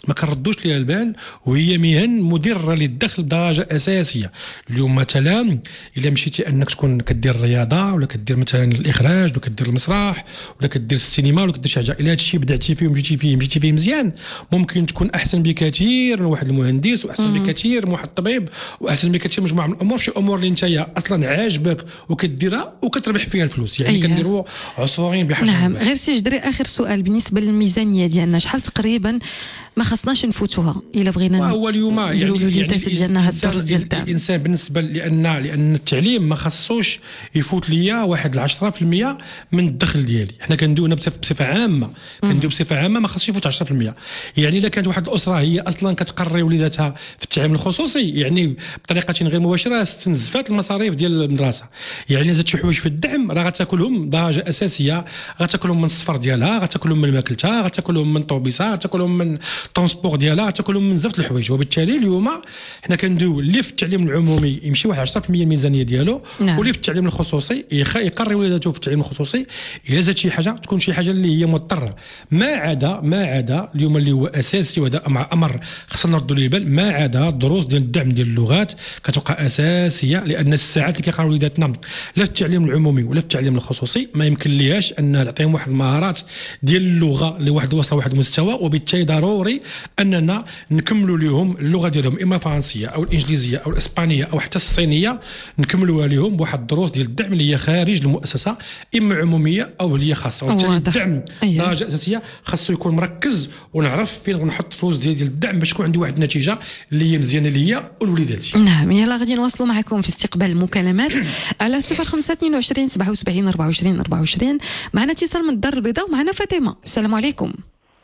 Speaker 4: ما كنردوش ليها البال، وهي مهن مدره للدخل بدرجه اساسيه. اليوم مثلا الا مشيتي انك تكون كدير الرياضه، ولا كدير مثلا الاخراج، ولا كدير المسرح، ولا كدير السينما، ولا كدير شي حاجه، الا هذا الشيء بدعتي فيه ومشيتي فيه مزيان، ممكن تكون احسن بكثير من واحد المهندس، واحسن بكثير من واحد الطبيب، واحسن بكثير مجموعه من الامور، شي امور اللي انت اصلا عاجبك وكديرها وكتربح فيها الفلوس، يعني كنديروا عصفورين بحجر.
Speaker 3: نعم. غير سي جدري، اخر سؤال بالنسبه للميزانيه ديالنا، شحال تقريبا ما خصناش نفوتوها الا بغينا
Speaker 4: هو اليوم
Speaker 3: نديروا الوليدات ديالنا هاد الدروس ديال الدعم؟
Speaker 4: الانسان بالنسبه لان التعليم ما خصوش يفوت ليا واحد 10% من الدخل ديالي. حنا كندويو بصفه عامه، ما خصش يفوت 10%. يعني الا كانت واحد الاسره هي اصلا كتقري وليداتها في التعليم الخصوصي، يعني بطريقه غير مباشره استنزفات المصاريف ديال المدرسه. يعني زاد شي حوايج في الدعم راه غتاكلهم درجه اساسيه، غتاكلهم من الصفر ديالها، غتاكلهم من ماكلتها، غتاكلهم من طوبيسها، غتاكلهم من ترونسبور ديالها، غتاكلهم من زفت الحوايج. وبالتالي اليوم حنا كندويو اللي في التعليم العمومي يمشي واحد 10% الميزانيه ديالو،
Speaker 3: نعم.
Speaker 4: واللي في التعليم الخصوصي يقري وليداته في التعليم الخصوصي. الا زاد شي حاجه تكون شي حاجه اللي هي مضطره، ما عدا اليوم اللي هو اساسي، وهذا امر خصنا نردوا ليه البال، ما عدا الدروس ديال الدعم ديال اللغات كتبقى اساسيه، لان الساعات اللي كيقراو وليداتنا لا في التعليم العمومي ولا في التعليم الخصوصي ما يمكن ليهاش ان تعطيهم واحد المهارات ديال اللغه لواحد وصل لواحد المستوى. وبالتالي ضروري اننا نكملوا لهم اللغه ديالهم، اما الفرنسيه او الانجليزيه او الاسبانيه او حتى الصينيه، نكملوها لهم بواحد الدروس ديال الدعم اللي هي خارج المؤسسه، اما عموميه او اللي هي خاصه. وبالتالي الدعم درجه اساسيه خاصو يكون مركز، ونعرف فين غنحط فلوس ديال الدعم باش تكون عندي واحد النتيجه اللي هي مزيانه ليا ولوليداتي.
Speaker 3: نعم. يلا غادي نواصلوا معكم في استقبال المكالمات على 0522 77 24 24. معنا اتصال من الدار البيضاء ومعنا فاطمه. السلام عليكم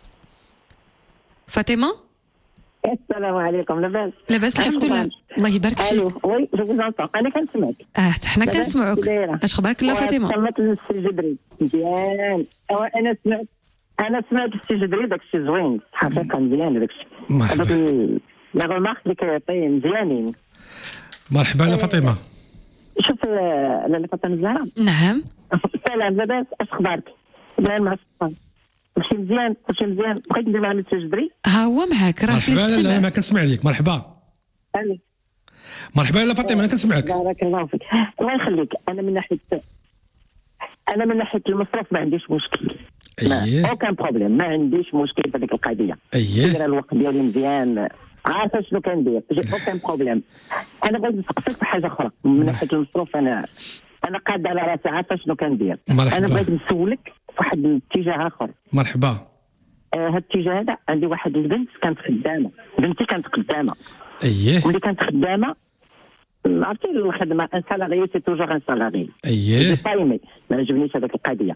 Speaker 3: فاطمه.
Speaker 10: السلام عليكم.
Speaker 3: لاباس الحمد لله، الله يبارك فيك.
Speaker 10: وي جو فوز انا كنسمعك.
Speaker 3: حنا كنسمعوك. اش خبارك لا فاطمه؟
Speaker 10: سمعت السي جبري مزيان. انا سمعت السي جبري داك الشيء زوين حقيقه، مزيان داك الشيء، هذوك لا غومارك اللي كيعطي مزيانين.
Speaker 4: مرحبا لا فاطمه.
Speaker 10: شوف لاله فاطمه الزهراء.
Speaker 3: نعم.
Speaker 10: سلام لاباس، اش اخبارك؟ مزيان مع الصحه؟ كلشي مزيان بغيت ندير مع السي جبري.
Speaker 3: ها هو معاك راه في الاستماع.
Speaker 4: لا ما كنسمع لك. مرحبا. مرحبا لا فاطمه، انا كنسمعك.
Speaker 10: بارك الله فيك، الله يخليك. انا من ناحيه المصرف ما عنديش مشكل. اوكان بروبليم، ما عنديش مشكل في هذيك القضيه. كندير الوقت ديالي مزيان، عارفه شنو كندير، اوكان بروبليم. انا بغيت نسقسيك في حاجه اخرى من ناحيه المصروف. انا قاده على راسي، عارفه شنو كندير. انا بغيت نسولك في واحد الاتجاه اخر.
Speaker 4: مرحبا.
Speaker 10: هذا الاتجاه هذا، عندي واحد البنت كانت خدامه، بنتي كانت خدامه. ملي كانت خدامه، عرفتي الخدمه ان سالاري سي توجور ان سالاري. طايمي ما عجبنيش هذيك القضيه.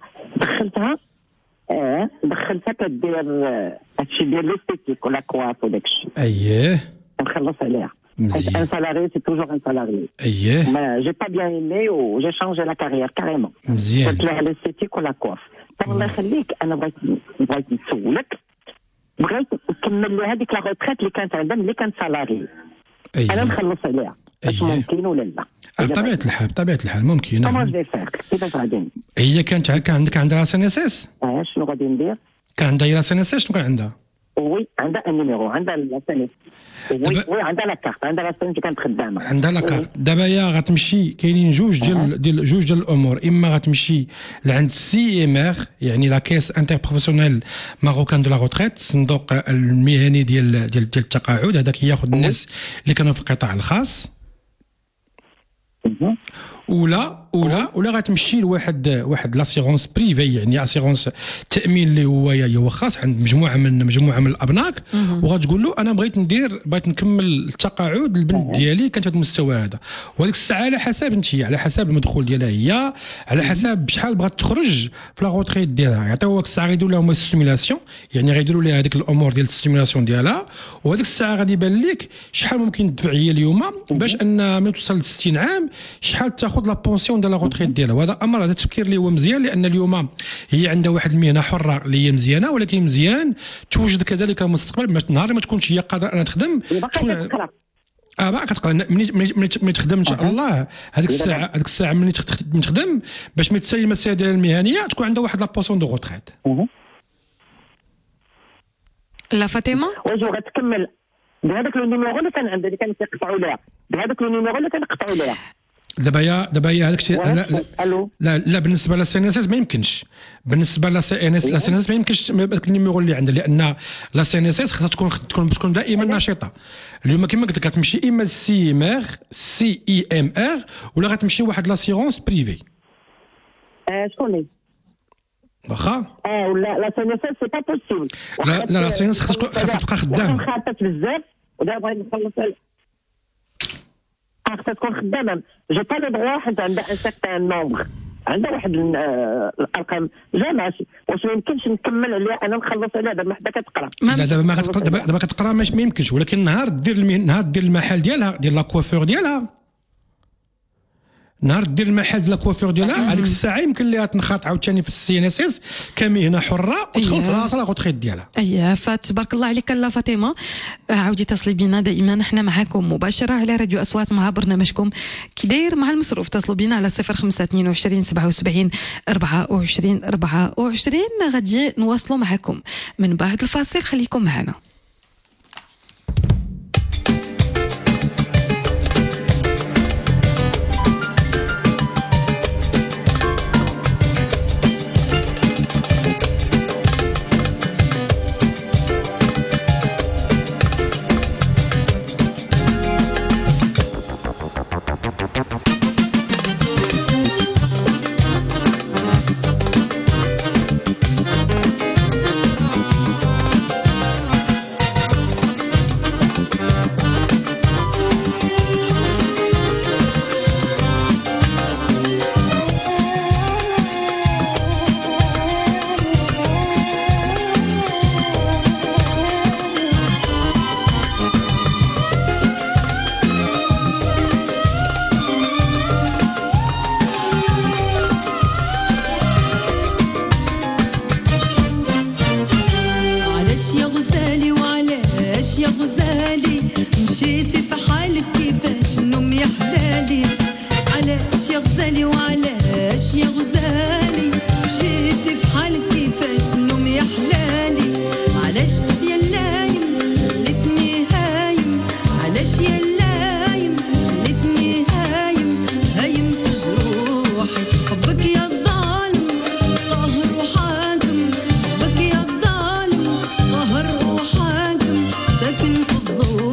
Speaker 10: دخلتها كدير هادشي ديال ليستيك ولا كواف وداك الشيء. نخلص عليها. ان سالاري سي توجور ان سالاري. ما جي با بيان ايمي و جي شانجي لا كارير كاريمون.
Speaker 4: مزيان.
Speaker 10: قلت لها ليستيك ولا كواف. الله يخليك، انا بغيت نسولك، بغيت نكمل لها هذيك لا روتريت اللي كانت عندها ملي كانت سالاري. انا نخلص عليها. واش ممكن ولا لا؟
Speaker 4: بطبيعه الحال ممكن.
Speaker 10: كيفاش غادي؟
Speaker 4: هي كان عندها سنسس.
Speaker 10: شنو غادي ندير؟
Speaker 4: كان عندها سنسس. شنو كان عندها؟
Speaker 10: وي عندها النيميرو، عندها السنس. وي عندها لاكارت، عندها السنس اللي كانت خدامه.
Speaker 4: عندها لاكارت. دابا يا غتمشي، كاينين جوج ديال الامور، اما غتمشي لعند سي ام ار، يعني لا كيس انتر بروفيسيونيل ماروكان دو لا روتريت، الصندوق المهني ديال التقاعد. هذاك ياخذ الناس اللي كانوا في القطاع الخاص. ولا غتمشي لواحد لاسيغونس بريفي، يعني اسيغونس تامين اللي هو خاص عند مجموعه من الابناك. وغتقول له انا بغيت نكمل التقاعد البنت ديالي كانت في هذا المستوى هذا. وهذيك الساعه على حساب انت، على حساب المدخول ديالها هي، على حساب شحال بغات تخرج في لا روتريت ديالها. يعطيوها الساعه غيديروا لها الستيمولاسيون، يعني غيديروا لها هذيك الامور ديال الستيمولاسيون ديالها. وهذيك الساعه غادي يبان لك شحال ممكن تدفع هي اليوم باش ان ملي توصل ل 60 عام شحال تاخذ لا بونسيون ديال لا روتريت ديالها. وهذا امر، هذا التفكير اللي هو مزيان، لان اليوم هي عندها واحد المهنه حره اللي هي مزيانه، ولكن مزيان توجد كذلك المستقبل باش نهار ما تكونش هي قادره انها تخدم تكون باقا كتقرا. ملي تخدم ان شاء الله هذيك الساعه ملي تخدم باش ما تسالي المسائل ديال المهنيه تكون عندها واحد لا بونسيون دو روتريت.
Speaker 3: لا فاطمه
Speaker 10: واش غتكمل بهذاك لو نيميرو اللي كان عندها اللي كانوا كيقطعوا ليها بهذاك لو نيميرو اللي كنقطعوا ليها
Speaker 4: دابا يا هذاك الشيء لا بالنسبه لا سي ان اس ما يمكنش. بالنسبه لا سي ان اس ما يمكنش هذاك النيميرو اللي عندها، لان لا سي ان اس خاصها تكون دائما نشيطه. اليوم كما قلت لك غتمشي اما سي ام ار سي اي ام ار ولا غتمشي واحد لاسيرونس بريفي.
Speaker 10: شكون هي؟
Speaker 4: واخا
Speaker 10: ولا لا سي ان اس سي با بوسيبل.
Speaker 4: لا سي ان اس خاصها تبقى خدامه.
Speaker 10: خاطت بزاف ودابا بغيت نخلص خاصها تكون خدامه. جو با لو دروا حيت عندها ان سيغتان نومبر، عندها واحد الارقام ماشي واش ما يمكنش نكمل عليها انا نخلص عليها دابا حدا كتقرا.
Speaker 4: لا دابا كتقرا ما يمكنش، ولكن نهار دير المحل ديالها ديال لا كوافور ديالها، نهار دير المحل ديال الكوافور ديالها هذيك الساعه يمكن ليها تنخاط عاوتاني في السي ان اس اس كمهنه حره وتدخل راسها لا غوتريت ديالها.
Speaker 3: فتبارك الله عليك لا فاطمه. عاودي اتصلي بينا، دائما احنا معاكم مباشره على راديو اصوات مع برنامجكم كي داير مع المصروف. اتصلوا بينا على 0522 77 24 24. غادي نواصلوا معاكم من بعد الفاصل، خليكم معنا.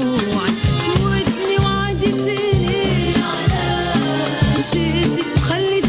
Speaker 11: خلي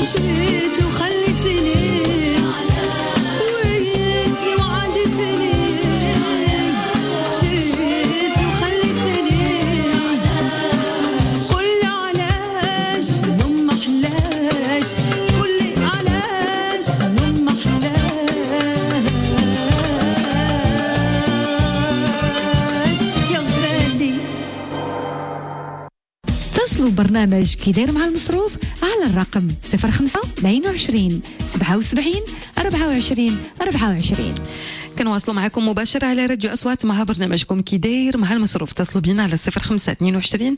Speaker 1: برنامج كي داير مع المصروف على الرقم 05 22 77 24 24.
Speaker 3: كنواصلوا معكم مباشرة على راديو أصوات مع برنامجكم كي داير مع المصروف. اتصلوا بينا على 05 22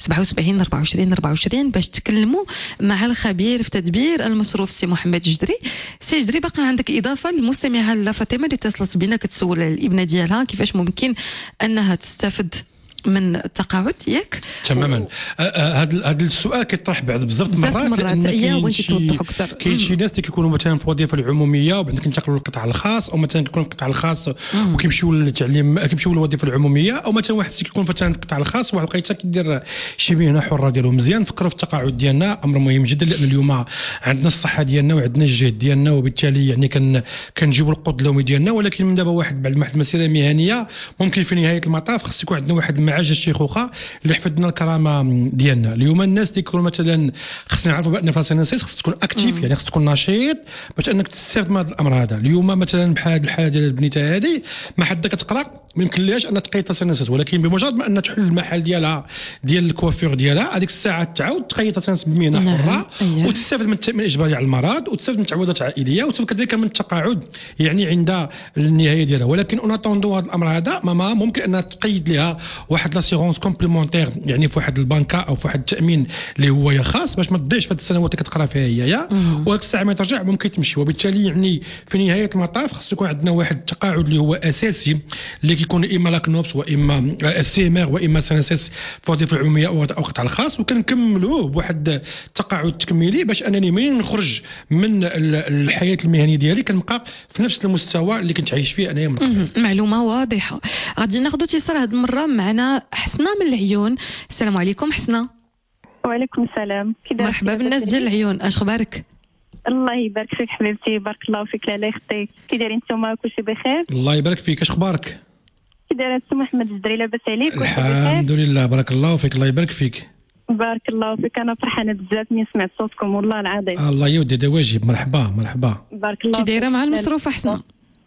Speaker 3: 77 24 24 باش تكلموا مع الخبير في تدبير المصروف سي محمد جدري. سي جدري، بقى عندك إضافة للمستمعة فاطمة اللي اتصلت بينا كتسول الابنة ديالها كيفاش ممكن أنها تستفد من التقاعد ياك؟
Speaker 4: تماما. هذا السؤال كيطرح بعد بزاف مرات لان كاين شي ناس اللي كيكونوا مثلا في الوظيفه العموميه وبعد كينتقلوا للقطاع الخاص، او مثلا كيكونوا في القطاع الخاص وكيمشيو للتعليم، كيمشيو للوظيفه العموميه، او مثلا واحد كيكون مثلا في القطاع الخاص وواحد لقيتها كيدير شي مهنه حره ديالو. مزيان فكروا في التقاعد ديالنا، امر مهم جدا لان اليوم عندنا الصحه ديالنا وعندنا الجهد ديالنا، وبالتالي يعني كنجيبوا القوت اليومي ديالنا. ولكن من دابا واحد بعد واحد المسيره مهنيه ممكن في نهايه المطاف خص يكون عندنا واحد المعاش الشيخوخه اللي حفظنا الكرامه ديالنا. اليوم الناس اللي كيكونوا مثلا خصنا نعرفوا بان في لاسينسيس خص تكون اكتيف، يعني خص تكون نشيط باش انك تستافد من هذا الامر هذا. اليوم مثلا بحال هذه الحاله ديال البنيته هذه ما حدا كتقرا ما يمكنلهاش ان تقيد لاسينسيس، ولكن بمجرد ما ان تحل المحل ديالها ديال الكوافير ديالها هذيك الساعه تعاود تقيد لاسينسيس بمهنه حره وتستافد من التامين الاجباري على المرض وتستافد من تعويضات عائليه وتستافد كذلك من التقاعد يعني عند النهايه ديالها. ولكن اون اتوندو هذا الامر هذا ماما ممكن انها تقيد لها واحد لاسيغونس كومبليمونتير يعني في واحد البنكه او في واحد التامين اللي هو خاص باش ما تضيعش في هذه السنوات اللي كتقرا فيها هي وهذيك الساعه ما ترجع ممكن تمشي. وبالتالي يعني في نهايه المطاف خص يكون عندنا واحد التقاعد اللي هو اساسي اللي كيكون اما لاكنوبس واما السي ام ار واما سينسيس في الوظيفه العموميه او القطاع الخاص، وكنكملوه بواحد التقاعد تكميلي باش انني منين نخرج من الحياه المهنيه ديالي كنبقى في نفس المستوى اللي كنت عايش فيه انايا من قبل.
Speaker 3: معلومه واضحه. غادي ناخذ اتصال هذه المره معنا حسنه من العيون. السلام عليكم حسنه.
Speaker 11: وعليكم السلام.
Speaker 3: مرحبا بالناس ديال العيون، اش اخبارك؟
Speaker 11: الله يبارك فيك حبيبتي، بارك الله فيك لاله اختي. كي دايرين نتوما؟ كلشي بخير؟
Speaker 4: الله يبارك فيك، اش اخبارك؟
Speaker 11: كي داير السي محمد الجدري؟ لاباس عليك؟
Speaker 4: الحمد لله بارك الله فيك. الله يبارك فيك.
Speaker 11: بارك الله فيك، انا فرحانه بزاف من سمعت صوتكم والله العظيم.
Speaker 4: الله يودي هذا واجب. مرحبا مرحبا.
Speaker 11: بارك الله.
Speaker 3: كي دايره مع المصروف حسنه؟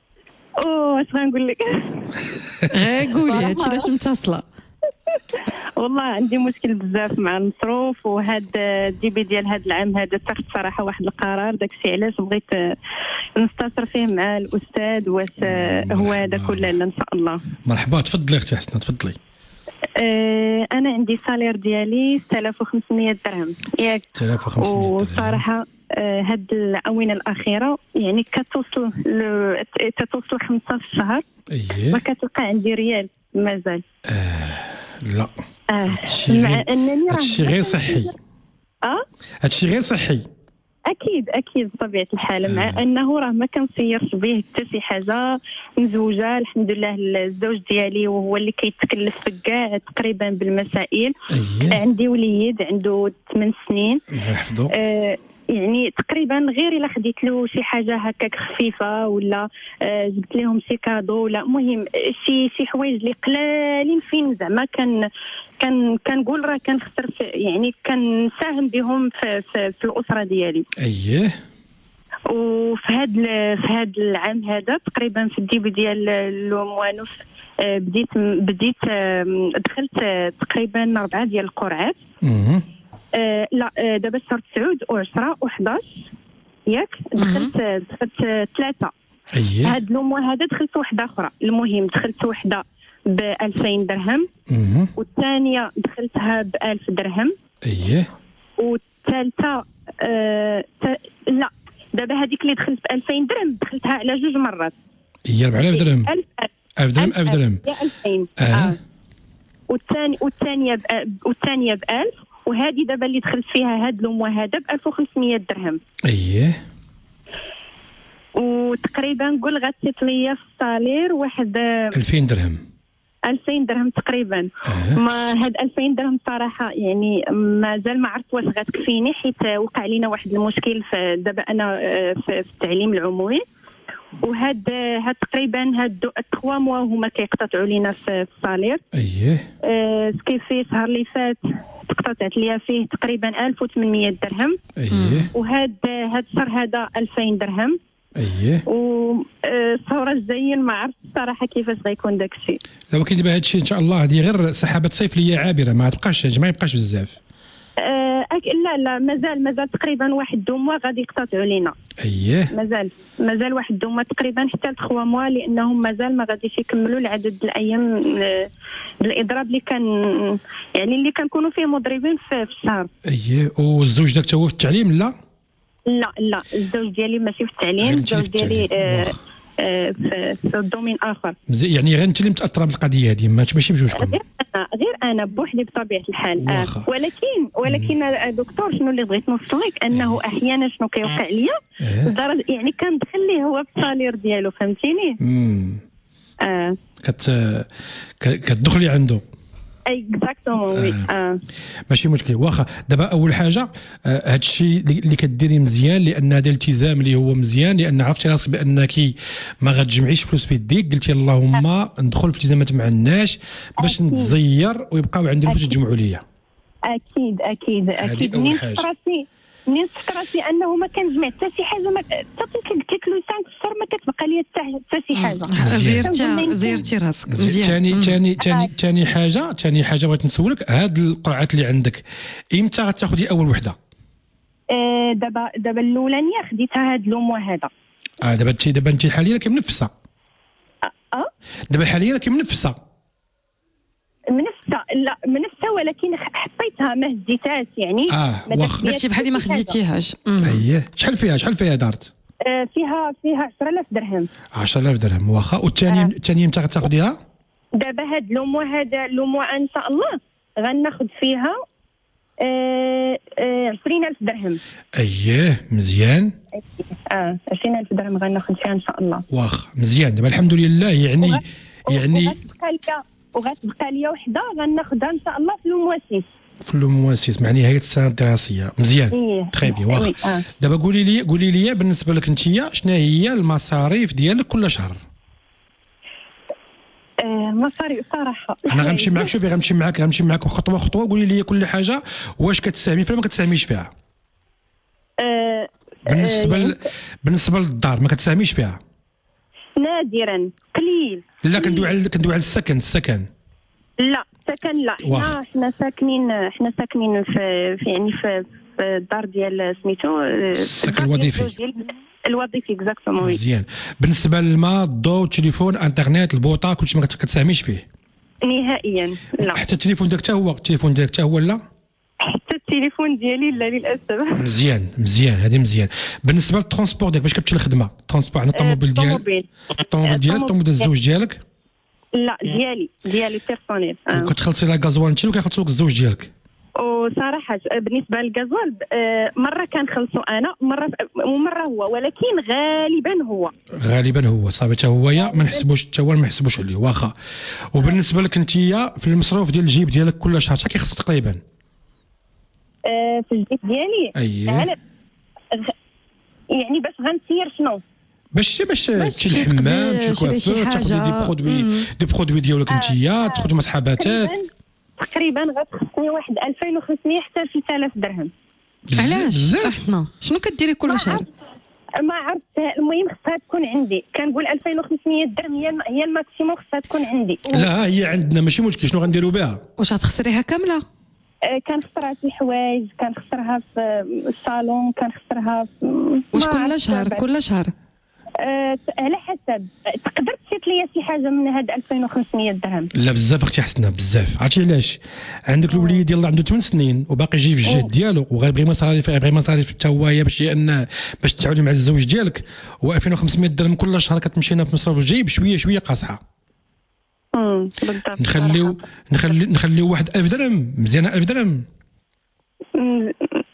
Speaker 11: اش غنقول لك؟
Speaker 3: غير قولي هادشي علاش متصله.
Speaker 11: والله عندي مشكل بزاف مع المصروف، وهاد الديبي ديال هاد العام هذا اتخذت صراحه واحد القرار، داكشي علاش بغيت نستشر فيه مع الاستاذ واش هو هذاك ولا لا ان شاء الله.
Speaker 4: مرحبا، تفضلي اختي حسنه تفضلي.
Speaker 11: انا عندي سالير ديالي 6500 درهم ياك؟
Speaker 4: 6500 درهم.
Speaker 11: وصراحه هاد العوينه الاخيره يعني كتوصل 5 في الشهر. ما كتلقى عندي ريال مازال.
Speaker 4: لا
Speaker 11: مع انني
Speaker 4: هادشي غير صحي. هادشي غير صحي.
Speaker 11: اكيد بطبيعه الحال. مع انه راه ما كنصيرش به حتى شي حاجه. مزوجه الحمد لله، الزوج ديالي وهو اللي كيتكلف في كاع تقريبا بالمسائل. عندي وليد عنده 8 سنين.
Speaker 4: الله يحفظه.
Speaker 11: يعني تقريبا غير الا خديت له شي حاجه هكاك خفيفه ولا جبت لهم شي كادو ولا مهم شي حوايج اللي قلالين فين زعما كنقول راه كنخسر يعني كنساهم بهم في الاسره ديالي. وفي هذا العام هذا تقريبا في الديبي ديال الموانوس بديت دخلت تقريبا 4 ديال القرعات. لا دابا شهر 9 و10 و11 ياك دخلت 3. هاد المو هذا دخلت واحده اخرى. المهم دخلت واحده ب 2000 درهم والثانيه دخلتها ب 1000 درهم. والثالثه لا دابا هذيك اللي دخلت ب 2000 درهم دخلتها على 2 مرات.
Speaker 4: هي 4000 درهم. 1000 درهم 1000 درهم.
Speaker 11: 2000. والثانيه ب 1000. وهذه دابا اللي دخلت فيها هاد الأموة هذا ب 1500 درهم. وتقريبا نقول غتسيط ليا في الصالير واحد
Speaker 4: 2000 درهم.
Speaker 11: 2000 درهم تقريبا. ما هاد 2000 درهم صراحه يعني مازال ما عرفت واش غتكفيني، حيت وقع لينا واحد المشكل دابا انا في التعليم العمومي، وهاد تقريبا هاد 3 موا هما كيقتطعوا لينا في الصالير. كيفي الشهر اللي فات تقتطعت ليا فيه تقريبا 1800 درهم. وهاد الشهر هذا 2000 درهم. والصوره الجايه ما عرفت الصراحه كيفاش غيكون داك الشيء.
Speaker 4: ولكن دابا هاد الشيء ان شاء الله هذه غير سحابه صيفيه عابره، ما يبقاش بزاف.
Speaker 11: لا مازال تقريبا واحد 2 موا غادي يقتطعوا لينا. مازال واحد 2 موا تقريبا حتى 3 موا، لانهم مازال ما غاديش يكملوا العدد الايام الاضراب اللي كنكونوا فيه مضربين في الشهر.
Speaker 4: والزوج داك هو في التعليم؟
Speaker 11: لا الزوج ديالي ماشي في التعليم، الزوج ديالي في الدومين اخر.
Speaker 4: يعني غير انت اللي متاثره بالقضيه هذه، ماشي بجوجكم؟
Speaker 11: غير انا بوحدي بطبيعه الحال. ولكن دكتور شنو اللي بغيت نوصل لك، انه احيانا شنو كيوقع ليا لدرجه يعني كندخل ليه هو في الصالير ديالو، فهمتيني؟
Speaker 4: كتدخلي عنده.
Speaker 11: اكزاكتومون.
Speaker 4: ماشي مشكل. واخا دابا اول حاجه هذا الشيء اللي كديري مزيان، لان هذا الالتزام اللي هو مزيان، لان عرفتي راسك بانك ما غتجمعيش فلوس في يديك، قلتي اللهم ندخل في التزامات مع الناس باش نتزير ويبقاو عندي الفلوس يتجمعوا ليا.
Speaker 11: اكيد. منين صفت راسي انه ما كنجمع حتى شي حاجه، حتى قلت لك لو 5 شهور ما كتبقى لي حتى شي حاجه.
Speaker 3: زيرتي راسك مزيان.
Speaker 4: ثاني حاجه بغيت نسولك، هاد القرعات اللي عندك امتى غتاخدي اول وحده؟
Speaker 11: دابا الاولانيه خديتها هاد لوموا هذا.
Speaker 4: دابا انت حاليا كمنفسه. دابا حاليا كمنفسه.
Speaker 11: لا منفسه، ولكن حطيتها ما هزيتهاش يعني.
Speaker 3: درتي بحال ما خديتيهاش.
Speaker 4: شحال فيها دارت؟
Speaker 11: فيها 10000 درهم.
Speaker 4: 10000 درهم. واخا. والثانيه متى غتاخديها؟
Speaker 11: دابا هاد لوموا ان شاء الله غناخذ فيها 20000 درهم.
Speaker 4: مزيان.
Speaker 11: 20000 درهم غناخذ فيها ان شاء الله.
Speaker 4: واخا مزيان. دابا الحمد لله يعني
Speaker 11: وغتبقى ليا وحده غناخذها ان شاء الله في
Speaker 4: المواسيس مع نهايه السنه الدراسيه. مزيان. تري بي. واخا دابا قولي لي بالنسبه لك انتيا شنو هي المصاريف ديالك كل شهر؟
Speaker 11: مصاريف صراحه
Speaker 4: انا غنمشي معك. شوفي غنمشي معك خطوه خطوه. قولي لي كل حاجه واش كتساهمي فيها ما كتساهميش فيها. بالنسبه للدار ما كتساهميش فيها؟
Speaker 11: نادرا قليل.
Speaker 4: لا كندوي على السكن.
Speaker 11: لا سكن لا. حنا ساكنين في الدار ديال سميتو
Speaker 4: السكن
Speaker 11: الوظيفي اكزاكتومون.
Speaker 4: مزيان. بالنسبه للماء، الضوء، التليفون، انترنت، البوطه، كلشي ما كتساهميش فيه
Speaker 11: نهائيا. لا
Speaker 4: حتى التليفون ديالك حتى هو لا.
Speaker 11: حتى التليفون ديالي لا للاسف.
Speaker 4: مزيان هذه مزيان. بالنسبه للترونسبور ديالك باش كتمشي للخدمه، الترونسبور عندنا الطوموبيل ديالك، الطوموبيل الزوج ديالك؟
Speaker 11: لا ديالي بيرسونيل.
Speaker 4: وكتخلصي لها غازوال انت ولا كيخلصوا لك الزوج ديالك؟
Speaker 11: وصراحه بالنسبه للغازوال مره كنخلصوا انا ومره هو، ولكن غالبا هو صافي. حتى هو ما نحسبوش عليه. واخا. وبالنسبه لك انتيا في المصروف ديال الجيب ديالك كل شهر شحال كيخصك تقريبا؟ في الجيب ديالي يعني باش غنسير شنو؟
Speaker 4: باش تمشي للحمام، تمشي للكوافور، تاخذي دي برودوي ديالك انتيا، تخرج مع صحاباتك.
Speaker 11: تقريبا غتخصني واحد 2500 حتى 3000 درهم.
Speaker 3: علاش؟ احسن شنو كديري كل شهر؟
Speaker 11: ما عرفت. المهم خصها تكون عندي. كنقول 2500 درهم هي الماكسيموم خصها تكون عندي.
Speaker 4: لا هي عندنا ماشي مشكل. شنو غنديروا بها؟
Speaker 3: واش غتخسريها كامله؟
Speaker 11: كنخسرها في الحوايج، كنخسرها في الصالون، كنخسرها في
Speaker 3: واش كل شهر؟
Speaker 11: على حسب. تقدر تشيط ليا شي حاجه من هاد 2500 درهم؟
Speaker 4: لا بزاف اختي حسنا بزاف. عرفتي علاش؟ عندك الوليد ديال الله عنده 8 سنين وباقي يجي في الجهد ديالو وغيبغي مصاريف حتى هو باش تعاوني مع الزوج ديالك. و2500 درهم كل شهر كتمشي لنا في مصروف الجيب شويه قاصحه.
Speaker 11: بالضبط.
Speaker 4: نخليو 1000 درهم. مزيانه 1000 درهم.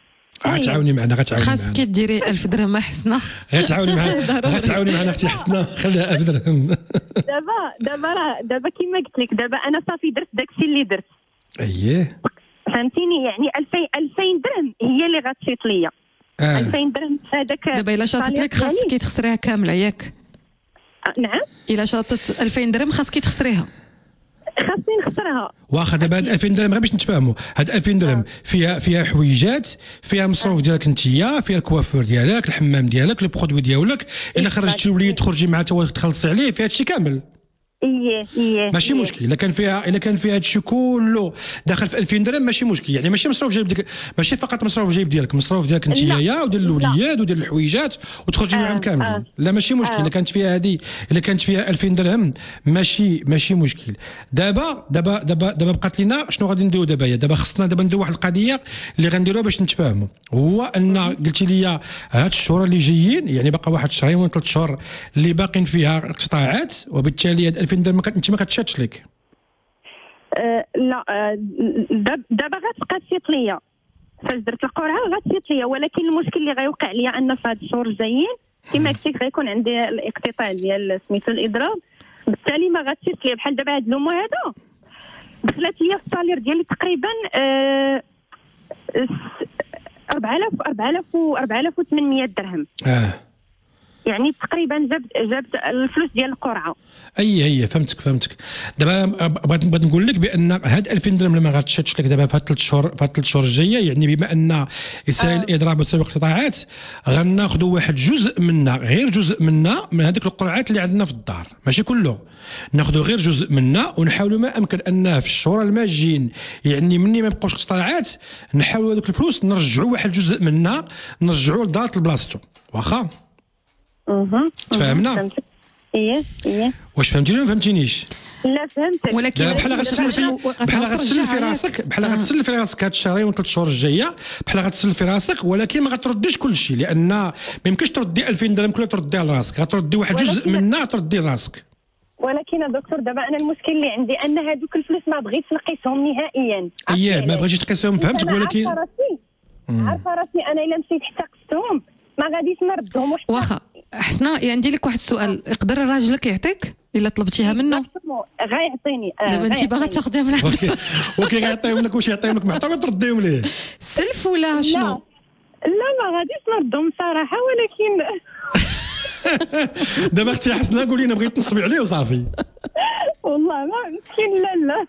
Speaker 4: غتعاوني معنا
Speaker 3: خاصك ديري 1000 درهم حسنه.
Speaker 4: غتعاوني معنا اختي حسنه، خليها 1000 درهم.
Speaker 11: دابا كيما قلت لك، دابا انا صافي درت داكشي اللي درت.
Speaker 4: اييه
Speaker 11: فهمتيني، يعني 2000 درهم هي اللي غتشيط ليا. 2000 درهم هذاك
Speaker 3: دابا الا شاطت لك خاصك تخسريها كامله ياك؟
Speaker 11: نعم،
Speaker 3: الا شاطت 2000 درهم خاصك تخسريها.
Speaker 11: خاصني نخسرها.
Speaker 4: واخا دابا هاد 2000 درهم غير باش نتفاهموا، هاد 2000 درهم فيها حويجات، فيها مصروف ديالك انتيا، فيها الكوافور ديالك، الحمام ديالك، لي برودوي ديالك، الا خرجتي الوليد تخرجي معاه تا هو تخلصي عليه، فيها هادشي كامل.
Speaker 11: ايه
Speaker 4: ماشي مشكل. الا كان فيها هادشي كله داخل في 2000 درهم ماشي مشكل، يعني ماشي مصروف جايب ديالك، ماشي فقط مصروف جايب ديالك، مصروف ديالك انتيا وديال الوليد وديال الحويجات وتخرجي معاهم كاملين. لا ماشي مشكل. الا كانت فيها 2000 درهم ماشي مشكل. دابا بقات لنا شنو غادي نديرو دابا خصنا نديرو واحد القضيه اللي غنديروها باش نتفاهموا، هو ان قلتي لي هاد الشهور اللي جايين، يعني باقا واحد شهرين ولا 3 شهور اللي باقين فيها قطاعات، وبالتالي هاد 2000 درهم انت ما كتشاتش لك.
Speaker 11: لا دابا غتبقى تشيط ليا، فاش درت القرعه غتشيط ليا، ولكن المشكل اللي غيوقع ليا ان في هاد الشهور الجايين كما قلت لك غيكون عندي الاقتطاع ديال سميتو الاضراب، بالتالي ما غتشيط ليا. بحال دابا هاد لو موا هذا دخلت ليا في الصالير ديالي تقريبا 4800 درهم. يعني تقريبا جبت الفلوس ديال القرعه.
Speaker 4: اي فهمتك. دابا بغيت نقول لك بان هاد 2000 درهم لما غاتشاتش لك دابا في هاد 3 شهور الجايه، يعني بما ان يسائل الاضراب وسائل الاقتطاعات غناخذوا واحد جزء منها، غير جزء منها من هذيك القرعات اللي عندنا في الدار، ماشي كله، ناخذوا غير جزء منها ونحاولوا ما امكن انه في الشهور الماجيين، يعني مني ما يبقاوش قطاعات، نحاولوا هذوك الفلوس نرجعوا واحد جزء منها نرجعوا لدار لبلاصتو. واخا تفاهمنا؟
Speaker 11: ايه
Speaker 4: واش فهمتيني ولا ما فهمتينيش؟
Speaker 11: لا فهمتك،
Speaker 3: ولكن
Speaker 4: بحال غتسلف في راسك هاد الشهرين و3 شهور الجايه، بحال غتسلف في راسك، ولكن ما غترديش كل شيء، لان ما يمكنش تردي 2000 درهم كلها ترديها لراسك، غتردي واحد جزء منها ترديه لراسك.
Speaker 11: ولكن يا دكتور دابا انا المشكل اللي عندي ان هذوك الفلوس ما بغيتش نقيسهم نهائيا.
Speaker 4: ما بغيتيش تقيسهم، فهمتك، ولكن
Speaker 11: عارفه راسي انا الا مشيت حتى قستهم ما غاديش نردهم.
Speaker 3: واخا حسنا، عندي لك واحد السؤال، يقدر راجلك يعطيك الا طلبتيها منه؟
Speaker 11: غيعطيني.
Speaker 3: دابا انت باغا تاخذيهم من عندك.
Speaker 4: غيعطيهم لك، واش يعطيهم لك محترم ترديهم ليه؟
Speaker 3: سلف ولا شنو؟
Speaker 11: لا ما غاديش نردهم صراحه، ولكن
Speaker 4: دابا اختي حسنا قولي لنا بغيت نصبي عليه وصافي.
Speaker 11: والله ما مسكين. لا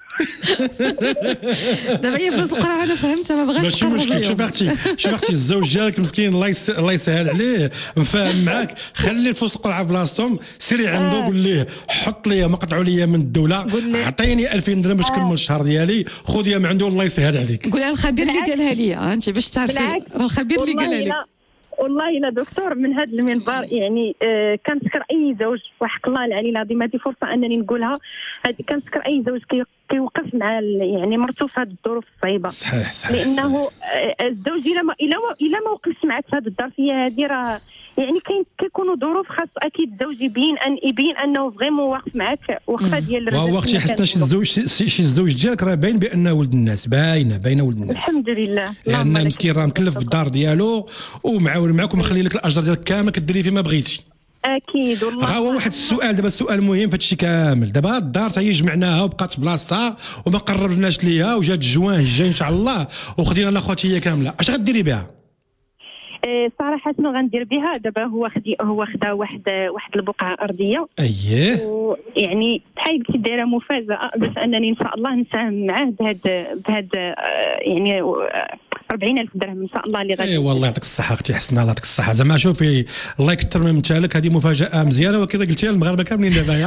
Speaker 3: دابا هي فلوس القرعه انا فهمتها، ما بغاش
Speaker 4: ماشي مشكل. شوف اختي الزوج ديالك مسكين الله يسهل عليه، مفاهم معاك، خلي فلوس القرعه في بلاصتهم، سيري عنده قول ليه حط لي مقطعوا لي من الدوله، عطيني 2000 درهم باش نكمل الشهر ديالي، خذيها من عنده الله يسهل عليك.
Speaker 3: قول لها الخبير اللي قالها لي انت باش تعرفي، الخبير اللي قالها لي.
Speaker 11: والله لا دكتور من هذا المنبر يعني كنشكر اي زوج، وحق الله العلي العظيم هذه فرصه انني نقولها، كنشكر اي زوج كيوقف مع يعني مرته في هذه الظروف الصعيبه.
Speaker 4: صحيح.
Speaker 11: لانه الزوج الا ما وقفش معك في هذه الظرفيه هذه، راه يعني كيكونوا ظروف خاص اكيد الزوج يبين انه فريمون واقف معك وقفه ديال
Speaker 4: وقت حسنا شي الزوج ديالك راه باين بانه ولد الناس، باينه ولد الناس
Speaker 11: الحمد لله،
Speaker 4: لان مسكين راه مكلف بالدار ديالو ومعاون معاك ومخلي لك الاجر ديالك كامل كديري فيما بغيتي.
Speaker 11: اكيد والله.
Speaker 4: هو واحد السؤال دابا، السؤال مهم في هادشي كامل، دابا الدار حتى هي جمعناها وبقات بلاصتها وما قربناش ليها، وجات الجوان الجاي ان شاء الله وخدينا الاخوات هي كامله، اش غديري بها؟
Speaker 11: صراحه شنو غندير بها دابا، هو خدا واحد البقعه ارضيه.
Speaker 4: اييه.
Speaker 11: يعني بحال قلتي دايره مفاجاه باش انني ان شاء الله نساهم معاه بهاد يعني 40,000 درهم ان شاء الله اللي غادي.
Speaker 4: والله يعطيك الصحه اختي حسنا، الله يعطيك الصحه. زعما شوفي الله يكثر من امثالك، هذه مفاجاه مزيانه، وكذا قلتيها المغاربه كاملين دابا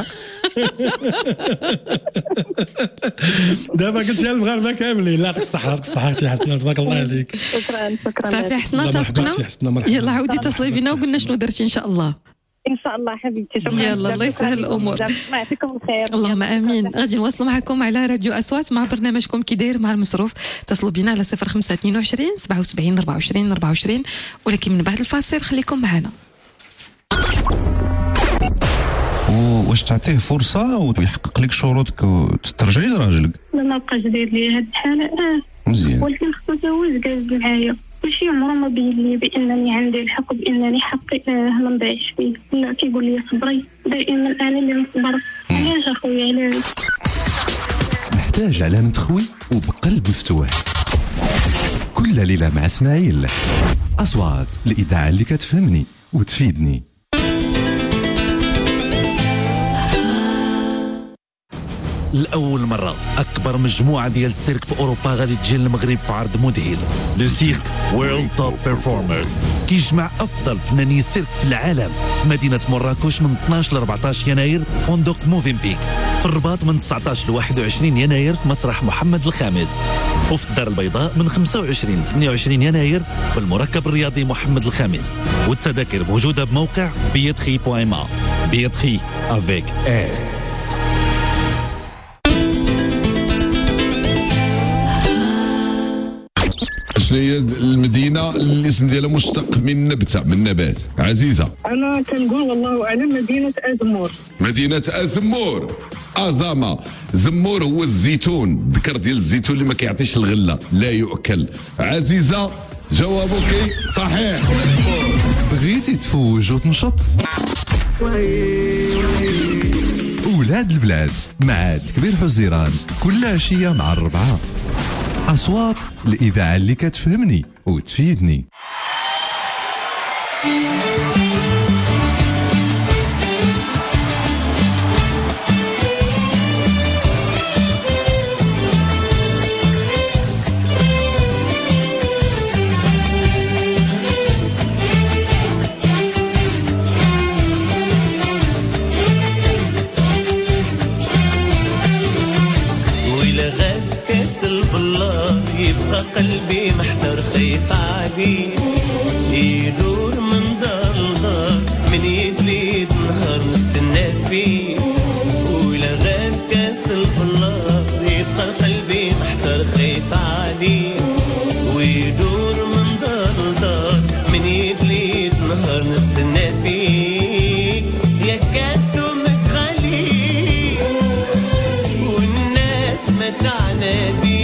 Speaker 4: دابا قلتيها المغاربه كاملين. الله يعطيك الصحه، اختي حسنا، تبارك الله عليك.
Speaker 11: شكرا
Speaker 3: صافي حسنا اتفقنا. يلا عاودي اتصلي بنا وقلنا شنو درتي ان شاء الله.
Speaker 11: ان شاء الله حبيبتي، شكرا.
Speaker 3: يلا الله يسهل الامور.
Speaker 11: الله يعطيكم الخير.
Speaker 3: اللهم امين. غادي نواصلوا معكم على راديو اصوات مع برنامجكم كي داير مع المصروف. اتصلوا بنا على 0522 77 24 24، ولكن من بعد الفاصل خليكم معنا.
Speaker 12: واش تعطيه فرصه ويحقق لك شروطك وترجعي لراجلك؟
Speaker 11: ما بقاش داير لي هاد الحاله
Speaker 12: مزيان،
Speaker 11: ولكن خصو تا هو يتجاوز معايا. ماشي عمره ما بين لي بانني عندي الحق بانني حقي ما نضيعش فيه. لا كيقول لي صبري دائما انا اللي نصبر. علاش اخويا علاش
Speaker 2: محتاج علامة تخوي وبقلب مفتوح كل ليلة مع اسماعيل. أصوات الإذاعة اللي كتفهمني وتفيدني.
Speaker 13: لأول مرة أكبر مجموعة ديال السيرك في أوروبا غادي تجي للمغرب في عرض مذهل. لو سيرك وورلد توب بيرفورمرز كيجمع أفضل فناني السيرك في العالم في مدينة مراكش من 12 ل 14 يناير في فندق موفنبيك، في الرباط من 19 ل 21 يناير في مسرح محمد الخامس، وفي الدار البيضاء من 25 ل 28 يناير بالمركب الرياضي محمد الخامس. والتذاكر موجودة بموقع billetterie.ma. billetterie avec S.
Speaker 14: شنو هي المدينه اللي الاسم ديالها مشتق من نبته من نبات؟ عزيزه
Speaker 11: انا كنقول والله اعلم مدينه ازمور.
Speaker 14: مدينه ازمور. ازامه. زمور هو الزيتون، ذكر ديال الزيتون اللي ما كيعطيش الغله، لا يؤكل. عزيزه جوابك صحيح.
Speaker 2: بغيتي تفوج وتنشط؟ أولاد البلاد مع كبير حزيران كل عشية مع 4. أصوات الإذاعة اللي كتفهمني وتفيدني.
Speaker 15: يبقى قلبي محتار خايف عليه، يدور من دار لدار من يد ليد نهار نستنى فيه. ولا غاب كاس البلار يبقى قلبي محتار خايف عليه، ويدور من دار لدار من يد ليد نهار نستنى فيه. يا كاسو متغلي والناس ما تعنى بيه،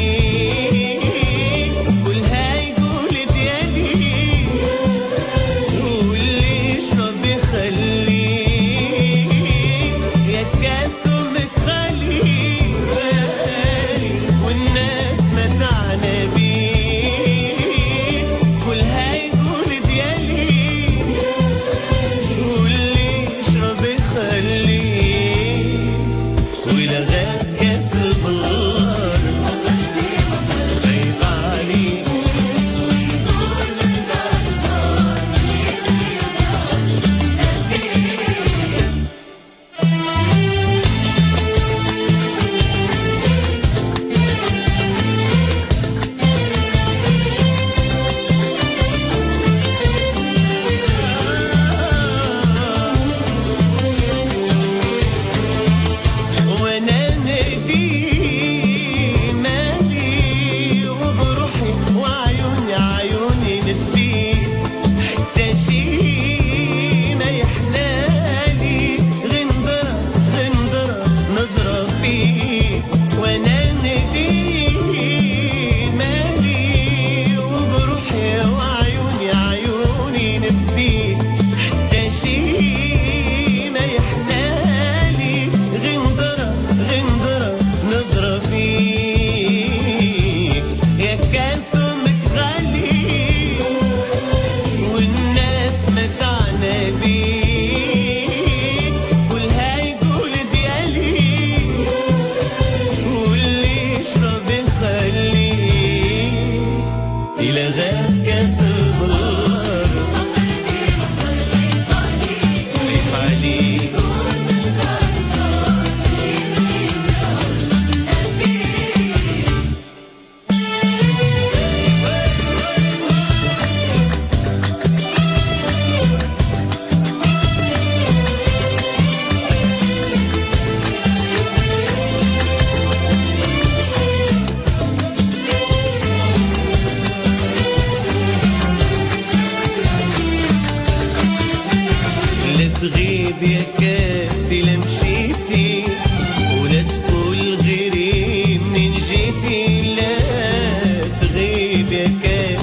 Speaker 15: تغيب يا كاسي لمشيتي، ولا تقول غيري منين جيتي. لا تغيب يا كاسي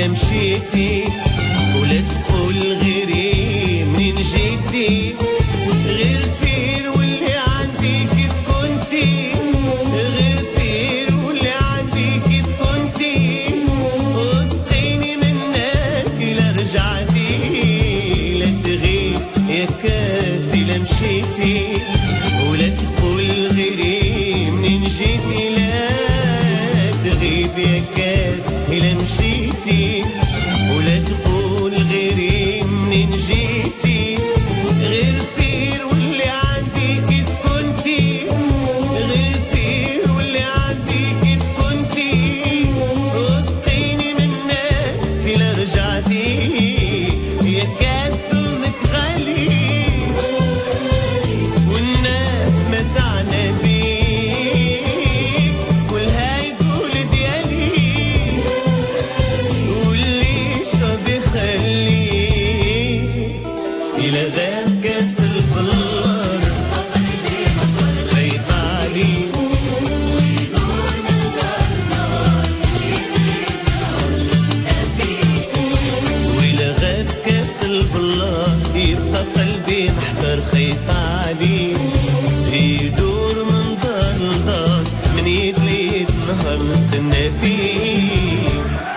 Speaker 15: إلا مشيتي ولا تقول غيري منين جيتي غير سير واللي عندي كيف كنتي غير سير واللي عندي كيف كنتي واسقيني منك إلا رجعتي لا تغيب يا كاسي لا مشيتي ولا تقول غيري منين جيتي لا تغيب يا كاس إلا مشيتي ولا تقول غيري منين جيتي غير سير واللي عندي كيف كنتي غير سير واللي عندي كيف كنتي واسقيني منك إلا رجعتي يا كاس أمك غالي والناس ما تعنى بيك والهاي قول ديالي واللي يشرب يخليه إلى غير كاس الفلار خايف عليه وإلى غير كاس الفلار يبقى قلبي محتار خايف عليه يدور من دار لدار من يد ليد نهار نستنى فيه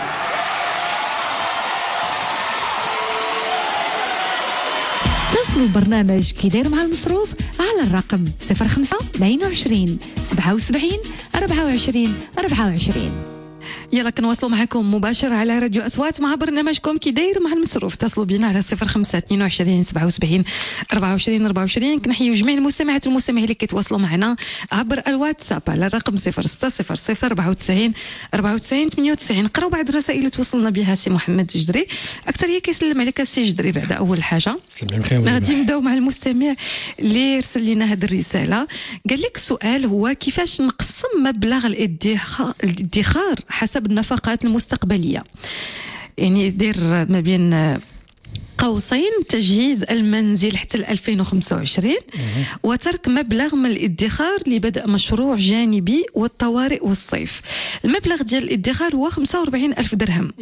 Speaker 1: اتصلوا برنامج كي داير مع المصروف على الرقم 05 22 77 24 24.
Speaker 3: يلا كنواصلوا معكم مباشرة على راديو أصوات مع برنامجكم كي داير مع المصروف. اتصلوا بنا على 05 22 77 24 24. كنحيوا جميع المستمعات والمستمعين اللي كيتواصلوا معنا عبر الواتساب على الرقم 0600 94 94 98. نقراو بعض الرسائل اللي توصلنا بها سي محمد جدري. أكثر هي كيسلم عليك سي جدري. بعد أول حاجة غادي نبداو مع المستمع اللي رسل لنا هذه الرسالة. قال لك السؤال هو كيفاش نقسم مبلغ الادخار حسب النفقات المستقبلية، يعني دير ما بين قوسين تجهيز المنزل حتى 2025 وترك مبلغ من الادخار لبدء مشروع جانبي والطوارئ والصيف. المبلغ ديال الادخار هو 45,000 درهم،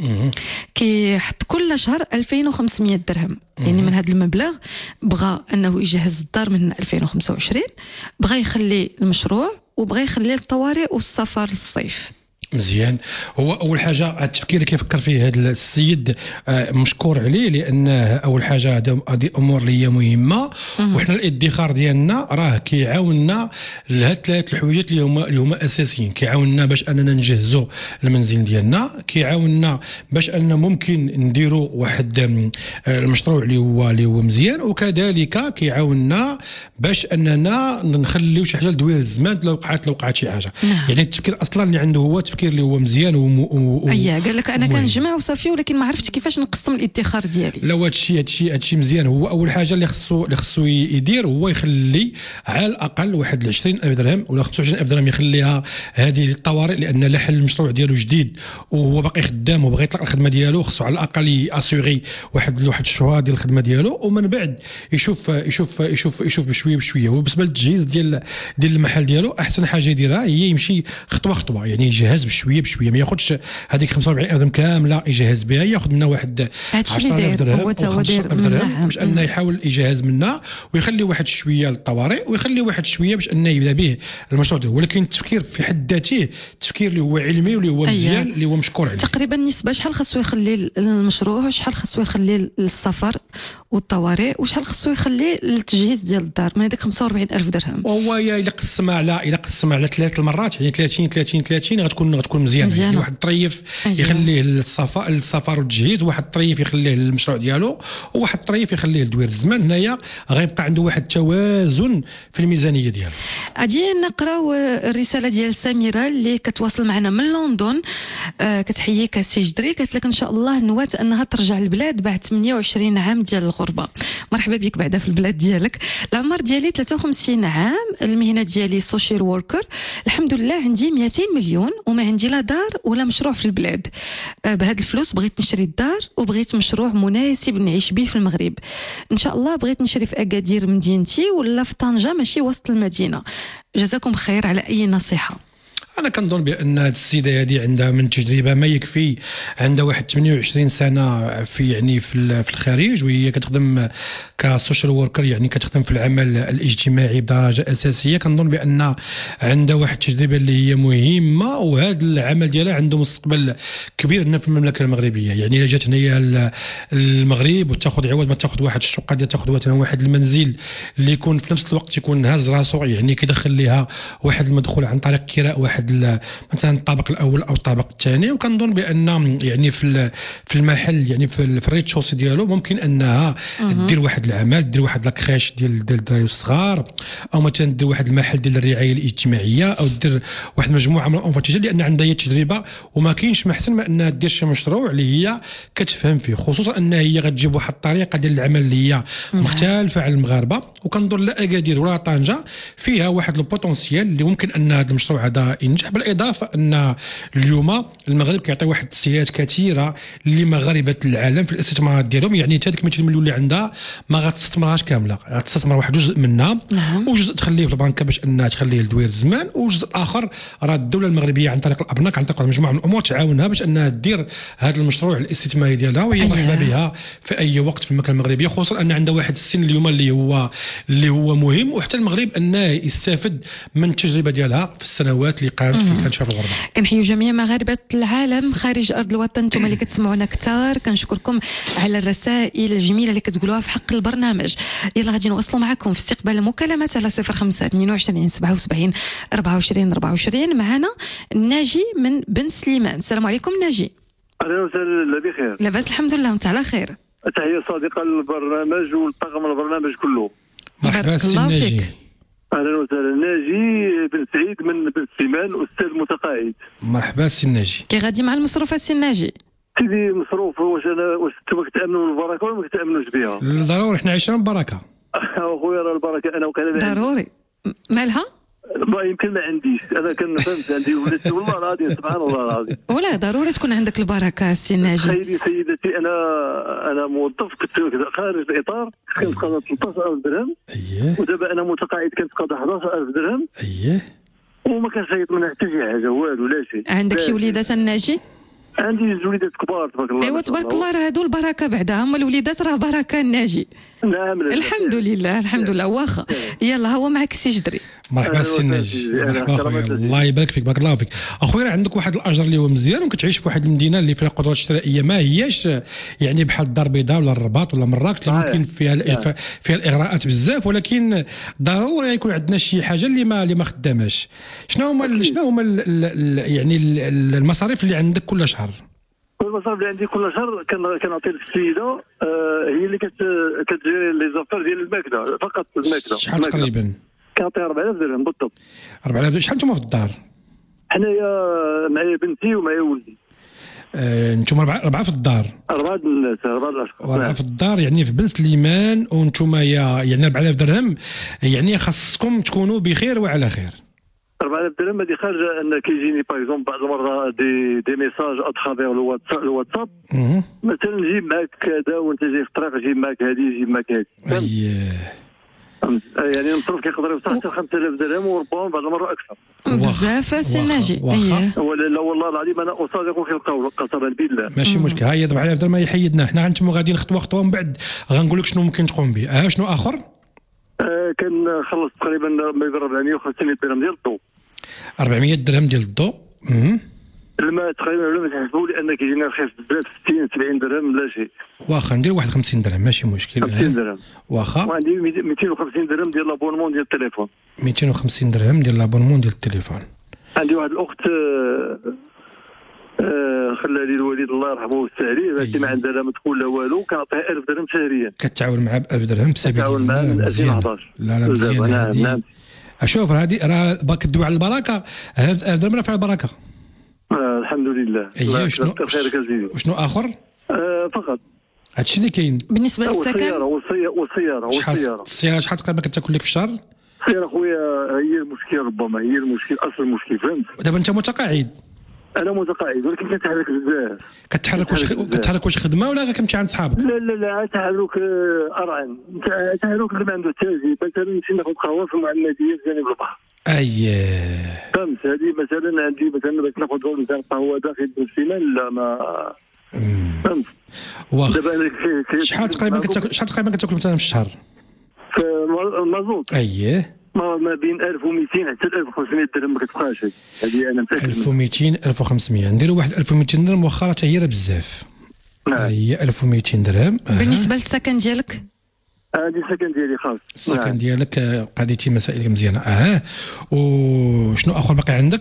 Speaker 3: كيحط كل شهر 2500 درهم. يعني من هذا المبلغ بغى أنه يجهز الدار من 2025، بغى يخلي المشروع وبغى يخلي الطوارئ والسفر للصيف.
Speaker 4: مزيان. هو اول حاجه التفكير اللي كيفكر فيه هذا السيد مشكور عليه، لان اول حاجه هذه امور اللي هي مهمه. وحنا الادخار ديالنا راه كيعاوننا لهاد ثلاث الحوايج اللي هما اساسيين. كيعاوننا باش اننا نجهزوا المنزل ديالنا، كيعاوننا باش اننا ممكن نديروا واحد المشروع اللي هو مزيان، وكذلك كيعاوننا باش اننا نخليو شي حاجه لدوير الزمان لو وقعت شي حاجه. يعني التفكير اصلا اللي عنده هو اللي هو مزيان
Speaker 3: قال لك انا كنجمع وصافي، ولكن ما عرفتش كيفاش نقسم الادخار ديالي.
Speaker 4: لا هادشي مزيان. هو اول حاجه اللي خصو يدير هو يخلي على الاقل واحد 20,000 درهم ولا 25,000 درهم يخليها هذه للطوارئ، لان لا حل المشروع ديالو جديد وهو باقي خدام وبغى يطلق الخدمه ديالو، خصو على الاقل ياسيغي واحد الشهور ديال الخدمه ديالو، ومن بعد يشوف بشويه. وبالنسبه للتجهيز ديال المحل ديالو، احسن حاجه يديرها هي يمشي خطوه، يعني يجهز بشويه ما ياخذش هذيك 45,000 درهم كامله يجهز بها، ياخذ منها واحد 10,000 درهم او 15,000 درهم باش انه يحاول يجهز منها، ويخلي واحد شويه للطوارئ، ويخلي واحد شويه باش انه يبدا به المشروع ديالو. ولكن التفكير في حد ذاته التفكير اللي هو علمي واللي هو مزيان اللي هو مشكور عليه.
Speaker 3: تقريبا نسبه شحال خاصو يخلي المشروع وشحال خاصو يخلي للسفر والطوارئ وشحال خاصو يخلي للتجهيز ديال الدار من هذيك 45,000 درهم.
Speaker 4: وهو الى قسمها على 3 المرات، يعني 30 غتكون مزيان. يعني واحد الطريف يخليه للسفر والتجهيز، واحد الطريف يخليه للمشروع ديالو، وواحد الطريف يخليه لدوير الزمان. هنايا غيبقى عنده واحد التوازن في الميزانيه ديالو.
Speaker 3: غادي نقراو الرساله ديال سميره اللي كتواصل معنا من لندن. كتحييك السي جدري، قالت لك ان شاء الله نوات انها ترجع للبلاد بعد 28 عام ديال الغربه. مرحبا بك بعدا في البلاد ديالك. العمر ديالي 53 عام، المهنه ديالي سوشيال ووركر. الحمد لله عندي 200 مليون وما عندي لا دار ولا مشروع في البلاد. بهاد الفلوس بغيت نشري الدار وبغيت مشروع مناسب نعيش به في المغرب. ان شاء الله بغيت نشري في اكادير مدينتي ولا في طنجة ماشي وسط المدينة. جزاكم خير على اي نصيحة.
Speaker 4: انا كنظن بان هذه السيده هذه عندها من تجربه ما يكفي، عندها واحد 28 سنه في يعني في الخارج، وهي كتخدم كسوشيال وركر، يعني كتخدم في العمل الاجتماعي بدرجه اساسيه. كنظن بان عندها واحد التجربه اللي هي مهمه، وهذا العمل ديالها عنده مستقبل كبير هنا في المملكه المغربيه. يعني الا جات هنايا المغرب وتاخذ عوض ما تاخذ واحد الشقه ديال، تاخذ مثلا واحد المنزل اللي يكون في نفس الوقت يكون هاز راسو، يعني كيدخل ليها واحد المدخول عن طريق كراء واحد مثلا الطابق الاول او الطابق الثاني. وكنظن بان يعني في المحل، يعني في الريت شوسي ديالو، ممكن انها دير واحد العمل، دير واحد لاكريش ديال الدراري الصغار، او مثلا دير واحد المحل ديال الرعايه الاجتماعيه، او دير واحد مجموعه من الانفاتيجات، لان عندها هي تجربه وما كاينش ما احسن ما انها دير شي مشروع اللي هي كتفهم فيه، خصوصا ان هي غتجيب واحد الطريقه ديال العمل اللي هي مختلفه على المغاربه. وكنظن لا اكادير ولا طنجه فيها واحد البوتونسيال اللي ممكن ان هذا المشروع هذا ينجح. بالاضافه ان اليوم المغرب كيعطي واحد التسهيلات كثيره لمغاربه العالم في الاستثمارات ديالهم. يعني هذيك 200 مليون اللي عندها ما غتستثمرهاش كامله، غتستثمر واحد جزء منها، وجزء تخليه في البنكه باش انها تخليه لدوير الزمان، والجزء الاخر راه الدوله المغربيه عن طريق الابناك، عن طريق مجموعه من الامور تعاونها باش انها دير هذا المشروع الاستثماري ديالها. وهي مرحبا بها في اي وقت في المملكه المغربيه، خصوصا ان عندها واحد السن اليوم اللي هو مهم، وحتى المغرب انه يستفد من التجربه ديالها في السنوات اللي قامت فيها في الغربه.
Speaker 3: كنحيو جميع مغاربه العالم خارج ارض الوطن، انتم اللي كتسمعونا كثار، كنشكركم على الرسائل الجميله اللي كتقولوها في حق البرنامج. يلا غادي نواصلوا معكم في استقبال المكالمات على 05 22 77 24 24. معنا ناجي من بن سليمان. السلام عليكم ناجي.
Speaker 16: اهلا وسهلا، بخير؟
Speaker 3: لاباس الحمد لله، وانت على خير؟
Speaker 16: تحيه صادقه للبرنامج والطاقم البرنامج كله.
Speaker 4: مرحبا سي ناجي.
Speaker 16: اهلا وسهلا، ناجي بن سعيد من بن سليمان، استاذ متقاعد.
Speaker 4: مرحبا سي ناجي.
Speaker 3: كي غادي مع المصروف سي ناجي؟
Speaker 16: سيدي مصروف، واش انتم كتامنوا بالبركه ولا ما كتامنوش بها؟
Speaker 4: ضروري حنا عايشين بالبركه.
Speaker 16: اخويا راه البركه انا وكان
Speaker 3: ضروري. مالها؟
Speaker 16: ما يمكن ما عنديش، انا كنفهمت عندي ولدتي والله العظيم سبحان الله العظيم.
Speaker 3: ولا ضروري تكون عندك البركه سي ناجي.
Speaker 16: سيدتي انا موظف كنت خارج الاطار، كنتقاضى 13000 درهم.
Speaker 4: اييه.
Speaker 16: ودابا انا متقاعد كنتقاضى 11000 درهم.
Speaker 4: اييه.
Speaker 16: وما كنشيط منها حتى شي حاجه، والو لا شيء.
Speaker 3: عندك شي وليدات الناجي؟
Speaker 16: عندي جوج وليدات كبار تبارك الله.
Speaker 3: ايوا تبارك الله، راه هادو البركه بعدا، هما الوليدات راه بركه الناجي.
Speaker 16: نعم
Speaker 3: الحمد لله الحمد لله. واخا يلا هو معك سي جدري.
Speaker 4: مرحبا سي ناجي. مرحبا خويا، الله يبارك فيك، بارك الله فيك اخويا. عندك واحد الاجر اللي هو مزيان، وكتعيش في واحد المدينه اللي فيها قدرات شرائيه ما هياش يعني بحال الدار البيضاء ولا الرباط ولا مراكش اللي ممكن فيها الاغراءات بزاف، ولكن ضروري يكون عندنا شي حاجه اللي ما خداماش. شنو هما يعني المصاريف اللي عندك كل شهر؟
Speaker 16: المصاريف اللي عندي كل شهر كنعطي للسيده، هي اللي كتجيري لي زافير ديال الماكله، فقط الماكله.
Speaker 4: شحال تقريبا؟
Speaker 16: كنعطيها 4000 درهم بالضبط.
Speaker 4: 4000. شحال نتوما في الدار؟
Speaker 16: حنايا معايا بنتي ومعايا ولدي.
Speaker 4: انتم 4 في الدار؟
Speaker 16: 4 الناس، 4 الاشخاص.
Speaker 4: 4 في الدار، يعني في بن سليمان، وانتم يعني 4000 درهم، يعني خاصكم تكونوا بخير وعلى خير.
Speaker 16: 4000 درهم هذه خارجه ان كيجيني باغ اكزومبل بعض المرات دي ميساج اترافير الواتساب، مثلا نجيب معاك كذا وانت جاي في الطريق، نجيب معاك هذه، نجيب معاك هذه.
Speaker 4: اييه.
Speaker 16: يعني المصروف كيقدر يوصل حتى 5000 درهم، وربما بعض المرات اكثر.
Speaker 3: بزاف سي ناجي.
Speaker 16: اييه. لا والله العظيم انا اصادق في القول قسما بالله.
Speaker 4: ماشي مشكل، ها هي 4000 درهم يحيدنا حنا، انتم غاديين خطوه من بعد غنقول لك شنو ممكن تقوم به. شنو اخر؟
Speaker 16: كنخلص تقريبا ما يقرب 450 درهم ديال الضوء.
Speaker 4: 400 درهم ديال الضوء.
Speaker 16: الماء تقريبا ولا تحسبوا لان كيجينا رخيص بزاف، 60 70 درهم لا شيء.
Speaker 4: واخا ندير 51 درهم ماشي مشكل.
Speaker 16: 50 درهم
Speaker 4: واخا.
Speaker 16: وعندي 250 درهم ديال لابونمون ديال التليفون.
Speaker 4: 250 درهم ديال لابونمون ديال التليفون.
Speaker 16: عندي واحد الاخت خلى لي الوالد الله يرحمه ويوسع عليه، ماشي ما عندها لا مدخول لا والو، كنعطيها 1000 درهم شهريا. كتعاون
Speaker 4: معها ب 1000 درهم بسبيل
Speaker 16: الله؟ مع 2011.
Speaker 4: لا مزيان. نعم. اشوف هذه راه كدوي على البركه، 1000 درهم راه فيها البركه.
Speaker 16: الحمد لله.
Speaker 4: اييه. وشنو اخر؟
Speaker 16: فقط
Speaker 4: هادشي اللي كاين
Speaker 3: بالنسبه للسكن.
Speaker 16: والسياره
Speaker 4: شحال تقريبا كتاكل لك في الشهر؟
Speaker 16: السياره خويا هي المشكل، ربما هي المشكل، اصل المشكل، فهمت؟
Speaker 4: دابا انت متقاعد؟
Speaker 16: انا متقاعد، ولكن كنتحرك بزاف.
Speaker 4: كتحرك واش خدمه ولا كتمشي عند صحابك؟
Speaker 16: لا تحرك ارعن، تحرك اللي ما عنده تاجي، مثلا نمشي ناخذ قهوه في المعمديه بجانب البحر. فهمت. هذه مثلا عندي مثلا باش ناخذ مثلا قهوه داخل السيمان لا ما فهمت.
Speaker 4: شحال تقريبا كتاكل مثلا في الشهر؟
Speaker 16: في المازوت ما بين 1200 حتى 1500 درهم ما كتبقاش. هذه انا متاكد
Speaker 4: 1200 1200 نديروا واحد 1200 درهم واخا حتى هي بزاف. هي 1200 درهم.
Speaker 3: بالنسبه للسكن ديالك؟
Speaker 16: هذه السكن ديالي خاص.
Speaker 4: السكن ديالك قضيتي مسائل مزيانه. وشنو اخر باقي عندك؟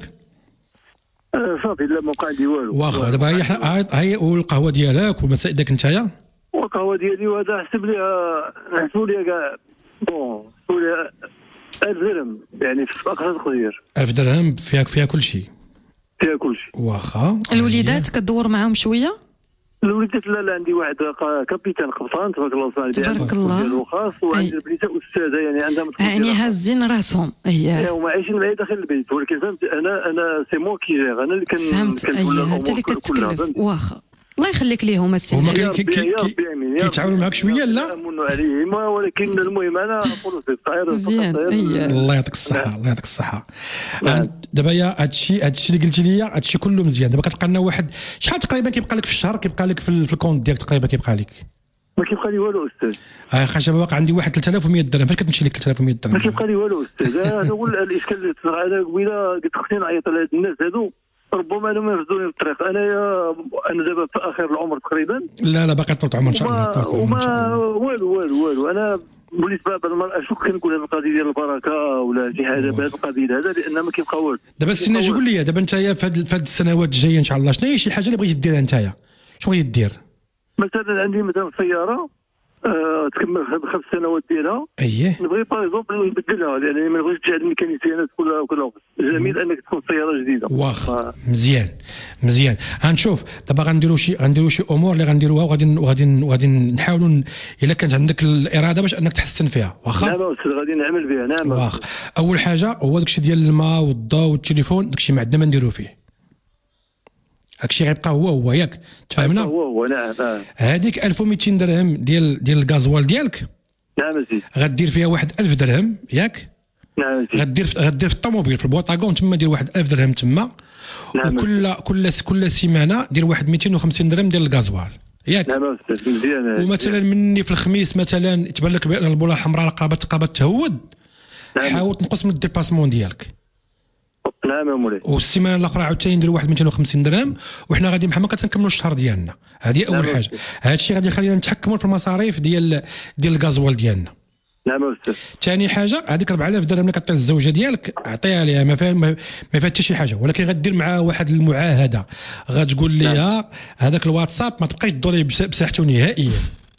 Speaker 16: صافي لا ما بقى عندي والو.
Speaker 4: واخا دابا هي والقهوه ديالك والمسائل ديالك نتايا؟
Speaker 16: والقهوه ديالي وهذا حسب لي كاع بون 1000 درهم يعني في اقصى تقدير.
Speaker 4: 1000 درهم فيها كل شيء.
Speaker 16: فيها كل شيء.
Speaker 3: واخا. الوليدات كدور معاهم شويه؟
Speaker 16: الوليدات لا عندي واحد كابيتان قبطان تبارك الله
Speaker 3: تبارك الله
Speaker 16: خاص، وعندي البنيته استاذه يعني عندها
Speaker 3: يعني هازين راسهم.
Speaker 16: هما عايشين معايا داخل البيت، ولكن فهمت انا سي مو كي جير، انا اللي
Speaker 3: كنقول لهم انت اللي كتكلف. واخا الله يخليك ليهم السي.
Speaker 4: هما كيتعاونوا معك شويه لا؟
Speaker 16: امنوا عليهم، ولكن المهم انا نقولوا سي صغير.
Speaker 4: الله يعطيك الصحه الله يعطيك الصحه. دابا يا هادشي اللي قلتي لي هادشي كله مزيان. دابا كتبقى لنا واحد شحال تقريبا كيبقى لك في الشهر، كيبقى لك في الكونت ديالك تقريبا كيبقى لك؟
Speaker 16: ما كيبقى لي والو استاذ.
Speaker 4: خاصة باقي عندي واحد 3100 درهم. فاش كتمشي لك 3100 درهم؟
Speaker 16: ما كيبقى لي والو استاذ. هذا هو الاشكال اللي طرا. انا قبيله قلت اختي نعيط على هاد الناس هادو ربما انا ما يفزوني في الطريق. انا دابا في اخر العمر تقريبا.
Speaker 4: لا باقي طول العمر ان شاء الله.
Speaker 16: وما والو. انا وليت بعض المرات اشك كنقول هذه القضيه ديال البركه ولا شي حاجه بهذا القبيل هذا، لان ما كيبقى والو.
Speaker 4: دابا السي قول لي دابا نتايا في هاد السنوات الجايه ان شاء الله شنو هي شي حاجه اللي بغيتي ديرها نتايا؟ شنو بغيتي دير؟
Speaker 16: مثلا عندي مثلا سياره تكمل 5 سنوات ديالها. نبغي باغ اكزومبل نبدلها، لان ما نبغيش تجعل الميكانيسيانات كل وقت. جميل انك تكون سياره جديده.
Speaker 4: واخا مزيان. غنشوف دابا غنديروا شي امور اللي غنديروها وغادي نحاولوا الا كانت عندك الاراده باش انك تحسن فيها. واخا
Speaker 16: نعم استاذ غادي نعمل بها. نعم
Speaker 4: واخا. اول حاجه هو داكشي ديال الماء والضوء والتليفون، داكشي ما عندنا ما نديرو فيه. هادشي غيبقى هو ياك تفهمنا؟
Speaker 16: هو نعم.
Speaker 4: هذيك 1200 درهم ديال الغازوال ديالك.
Speaker 16: نعم سيدي.
Speaker 4: غدير فيها واحد 1000 درهم ياك؟
Speaker 16: نعم سيدي.
Speaker 4: غدير في الطوموبيل في البوطاغون تما دير واحد 1000 درهم تما.
Speaker 16: نعم.
Speaker 4: وكل سيمانه دير واحد 250 درهم ديال الغازوال ياك؟
Speaker 16: نعم استاذ مزيان.
Speaker 4: ومثلا مني في الخميس مثلا تبان لك بان البوله الحمراء قابت تهود.
Speaker 16: نعم.
Speaker 4: حاول تنقص من الديباسمون ديالك.
Speaker 16: نعم يا مولاي.
Speaker 4: والسيمانه الاخرى عاوتاني نديروا واحد 250 درهم، وحنا غادي بحال ما كتنكملوا الشهر ديالنا. هذه اول حاجه. هذا الشيء غادي يخلينا نتحكموا في المصاريف ديال الغازوال ديالنا.
Speaker 16: نعم استاذ.
Speaker 4: ثاني حاجه هذيك 4000 درهم اللي كطيح الزوجه ديالك اعطيها ليها، ما فيها حتى شي حاجه، ولكن غدير معها واحد المعاهده. غتقول ليها هذاك الواتساب ما تبقايش تدوري بساحته نهائيا.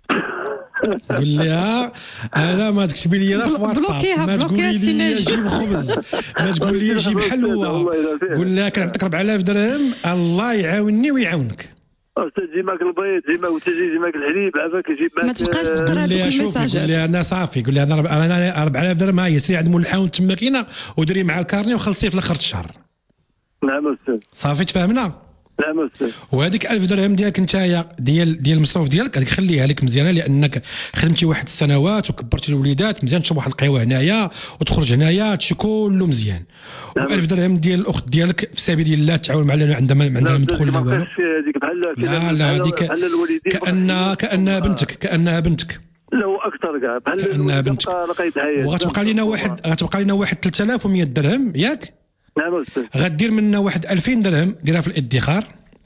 Speaker 4: قول لها انا ما تكتبي لي لا في واتساب، ما تقولي لي جيب خبز، ما تقول لي جيب حلوه. قول لها كنعطيك 4000 درهم الله يعاونني ويعاونك.
Speaker 16: استاذ جي معك البيض، جي معك التجي، جي معك الحليب، عافاك جيب معك.
Speaker 3: ما تبقاش تقرا هذوك الميساجات.
Speaker 4: قول لها انا صافي، قول لها انا 4000 درهم هي سيري عند مول الحاون تما كاينه وديري مع الكارني وخلصيه في الاخر الشهر.
Speaker 16: نعم استاذ.
Speaker 4: صافي تفاهمنا؟
Speaker 16: نعم استاذ.
Speaker 4: وهذيك 1000 درهم ديالك نتايا ديال المصروف ديالك هذيك خليها لك مزيانه، لانك خدمتي واحد السنوات وكبرتي الوليدات مزيان، تشرب واحد القهوه هنايا وتخرج هنايا هادشي كله مزيان. و1000 درهم ديال الاخت ديالك في سبيل الله تعاون معنا عندما مدخول لا والو. لا هذيك كانها بنتك.
Speaker 16: لا هو اكثر كاع بحال
Speaker 4: كانها بنتك. وغتبقى لنا واحد 3100 درهم ياك؟
Speaker 16: نعم استاذ.
Speaker 4: غدير منا واحد 2000 درهم ديرها في الادخار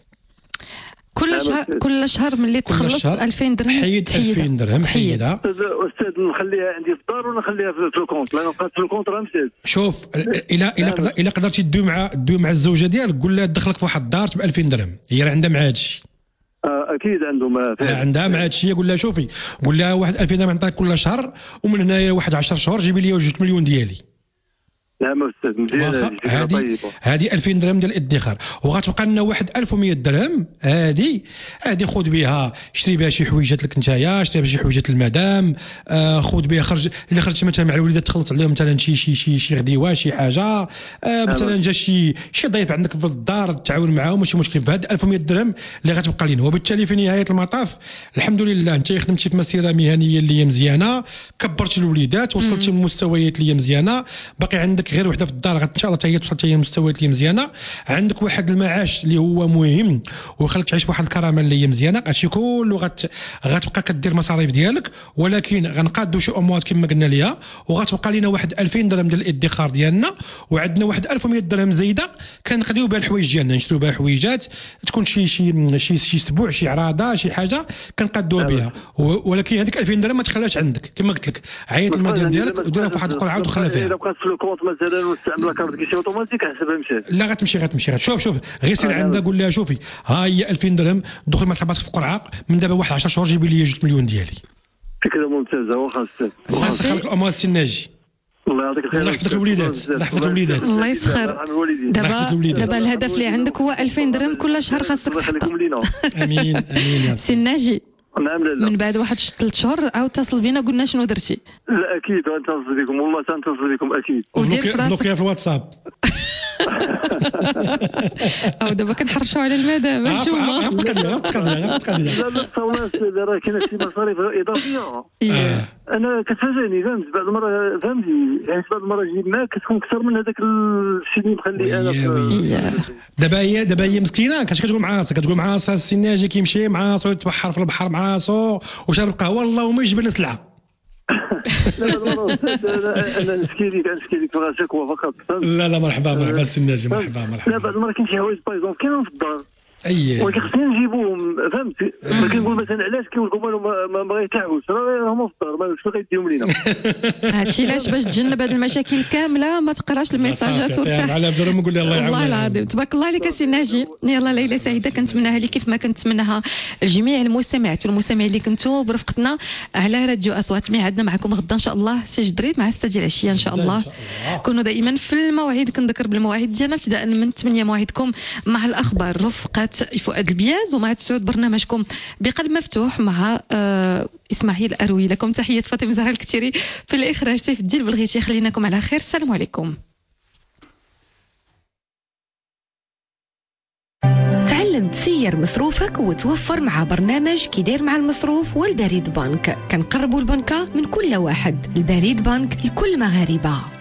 Speaker 3: كل شهر ملي تخلص 2000 درهم
Speaker 4: حيد 2000 درهم حيدها.
Speaker 16: استاذ نخليها عندي في الدار ولا نخليها في الكونت؟ لان بقات في الكونت راه مشات.
Speaker 4: شوف الا قدرتي تدوي مع الزوجه ديالك قول لها تدخلك في واحد الدار ب 2000 درهم، هي راه عندها مع هادشي.
Speaker 16: اكيد عندهم
Speaker 4: عندها مع هادشي. قول لها شوفي، قول لها واحد 2000 درهم نعطيك كل شهر، ومن هنايا واحد 10 شهور جيبي لي 2 مليون ديالي.
Speaker 16: نعم استاذ مزيان.
Speaker 4: هذه 2000 درهم ديال الادخار، وغتبقى لنا واحد 1100 درهم. هذه خذ بها شري بها شي حويجات لك نتايا، شري بها شي حويجات المدام، خذ بها الا خرجت مثلا مع الوليدات تخلص عليهم مثلا شي غديوه شي حاجه، مثلا جا شي ضيف عندك في الدار تعاون معاهم ماشي مشكل. بهاد 1100 درهم اللي غتبقى لنا، وبالتالي في نهايه المطاف الحمد لله انت خدمتي في مسيره مهنيه اللي هي مزيانه، كبرتي الوليدات، وصلتي لمستويات اللي هي مزيانه، باقي عندك عندك غير وحده في الدار ان شاء الله حتى هي توصل حتى هي المستويات اللي مزيانه. عندك واحد المعاش اللي هو مهم ويخليك تعيش واحد الكرامه اللي هي مزيانه. هادشي كله غتبقى كدير مصاريف ديالك، ولكن غنقادوا شي اموات كما قلنا ليها، وغتبقى لنا واحد 2000 درهم ديال الادخار ديالنا، وعندنا واحد 1100 درهم زايده كنقضيو بها الحوايج ديالنا، نشريو بها حويجات تكون شي اسبوع شي عراضه شي حاجه كنقادوها بها. ولكن هذيك 2000 درهم ما تخليهاش عندك كما قلت لك، عيط المدير ديالك وديرها في واحد القرعه وخليها فيها.
Speaker 16: الا بقات في الكونت مثلا واستعمل لاكارت كيشي اوتوماتيك حسبها مشات.
Speaker 4: لا غتمشي شوف غير سير عندها قول لها شوفي ها هي 2000 درهم دخل مع صحاباتك في القرعه، من دابا واحد 10 شهور جيبي لي 2 مليون ديالي.
Speaker 16: فكره ممتازه واخا
Speaker 4: صافي خليك الامور السناجي.
Speaker 16: الله يعطيك الخير.
Speaker 4: الله يحفظك الوليدات، الله يحفظك الوليدات.
Speaker 3: الله يسخر. دابا الهدف اللي عندك هو 2000 درهم كل شهر خاصك تحطها.
Speaker 4: امين امين.
Speaker 3: سي ناجي
Speaker 16: نعم لا
Speaker 3: من بعد واحد 3 شهور عاود اتصل بينا قلنا شنو درتي.
Speaker 16: لا اكيد غنتصل بكم والله تنتصل بكم اكيد.
Speaker 3: ودير في راسك
Speaker 4: في الواتساب.
Speaker 3: او دابا كنحرشوا على المدام الجمعه.
Speaker 4: غتقضي
Speaker 16: لا الصوالات راه كاين شي مصاريف اضافيه. انا كتفاجئني فهمت بعض المره فهمتي، يعني بعض المره نجيب معاك كتكون اكثر من هذاك الشيء اللي مخلي انا.
Speaker 4: دابا هي مسكينه كتقول مع راسها السي ناجي كيمشي مع راسو يتبحر في البحر مع راسو وشارب القهوه اللهم يجيب لنا سلعه.
Speaker 16: انا نشكي لك في راسك وفقط.
Speaker 4: لا مرحبا السي ناجي مرحبا.
Speaker 16: لا بعض المره كاين شي حوايج باغ اكزومبل كاينين في الدار ولكن خصنا نجيبوهم فهمت. ما كنقول مثلا علاش كيقولوا ما غيتعبوش راه هما في الدار ما غيديهم لينا.
Speaker 3: هادشي علاش باش تجنب هاد المشاكل كامله ما تقراش الميساجات وارتاح.
Speaker 4: على بدر نقول الله يعاونك.
Speaker 3: والله العظيم تبارك الله عليك سي ناجي. يلا ليله سعيده كنتمناها لك كيف ما كنتمناها لجميع المستمعات والمستمعين اللي كنتوا برفقتنا على راديو اصوات. ميعادنا معكم غدا ان شاء الله سي جدري مع 6 ديال العشيه ان شاء الله. كونوا دائما في المواعيد. كنذكر بالمواعيد ديالنا ابتداء من 8 موعدكم مع الاخبار رفقه فؤاد البياز ومع تسعود برنامجكم بقلب مفتوح مع اسماعيل اروي. لكم تحيه فاطمه زهراء الكتيري في الاخراج سيف الدين بلغيتي. خليناكم على خير. السلام عليكم.
Speaker 1: تعلم تسير مصروفك وتوفر مع برنامج كيدير مع المصروف والبريد بنك. كنقربوا البنكة من كل واحد. البريد بنك لكل مغاربة.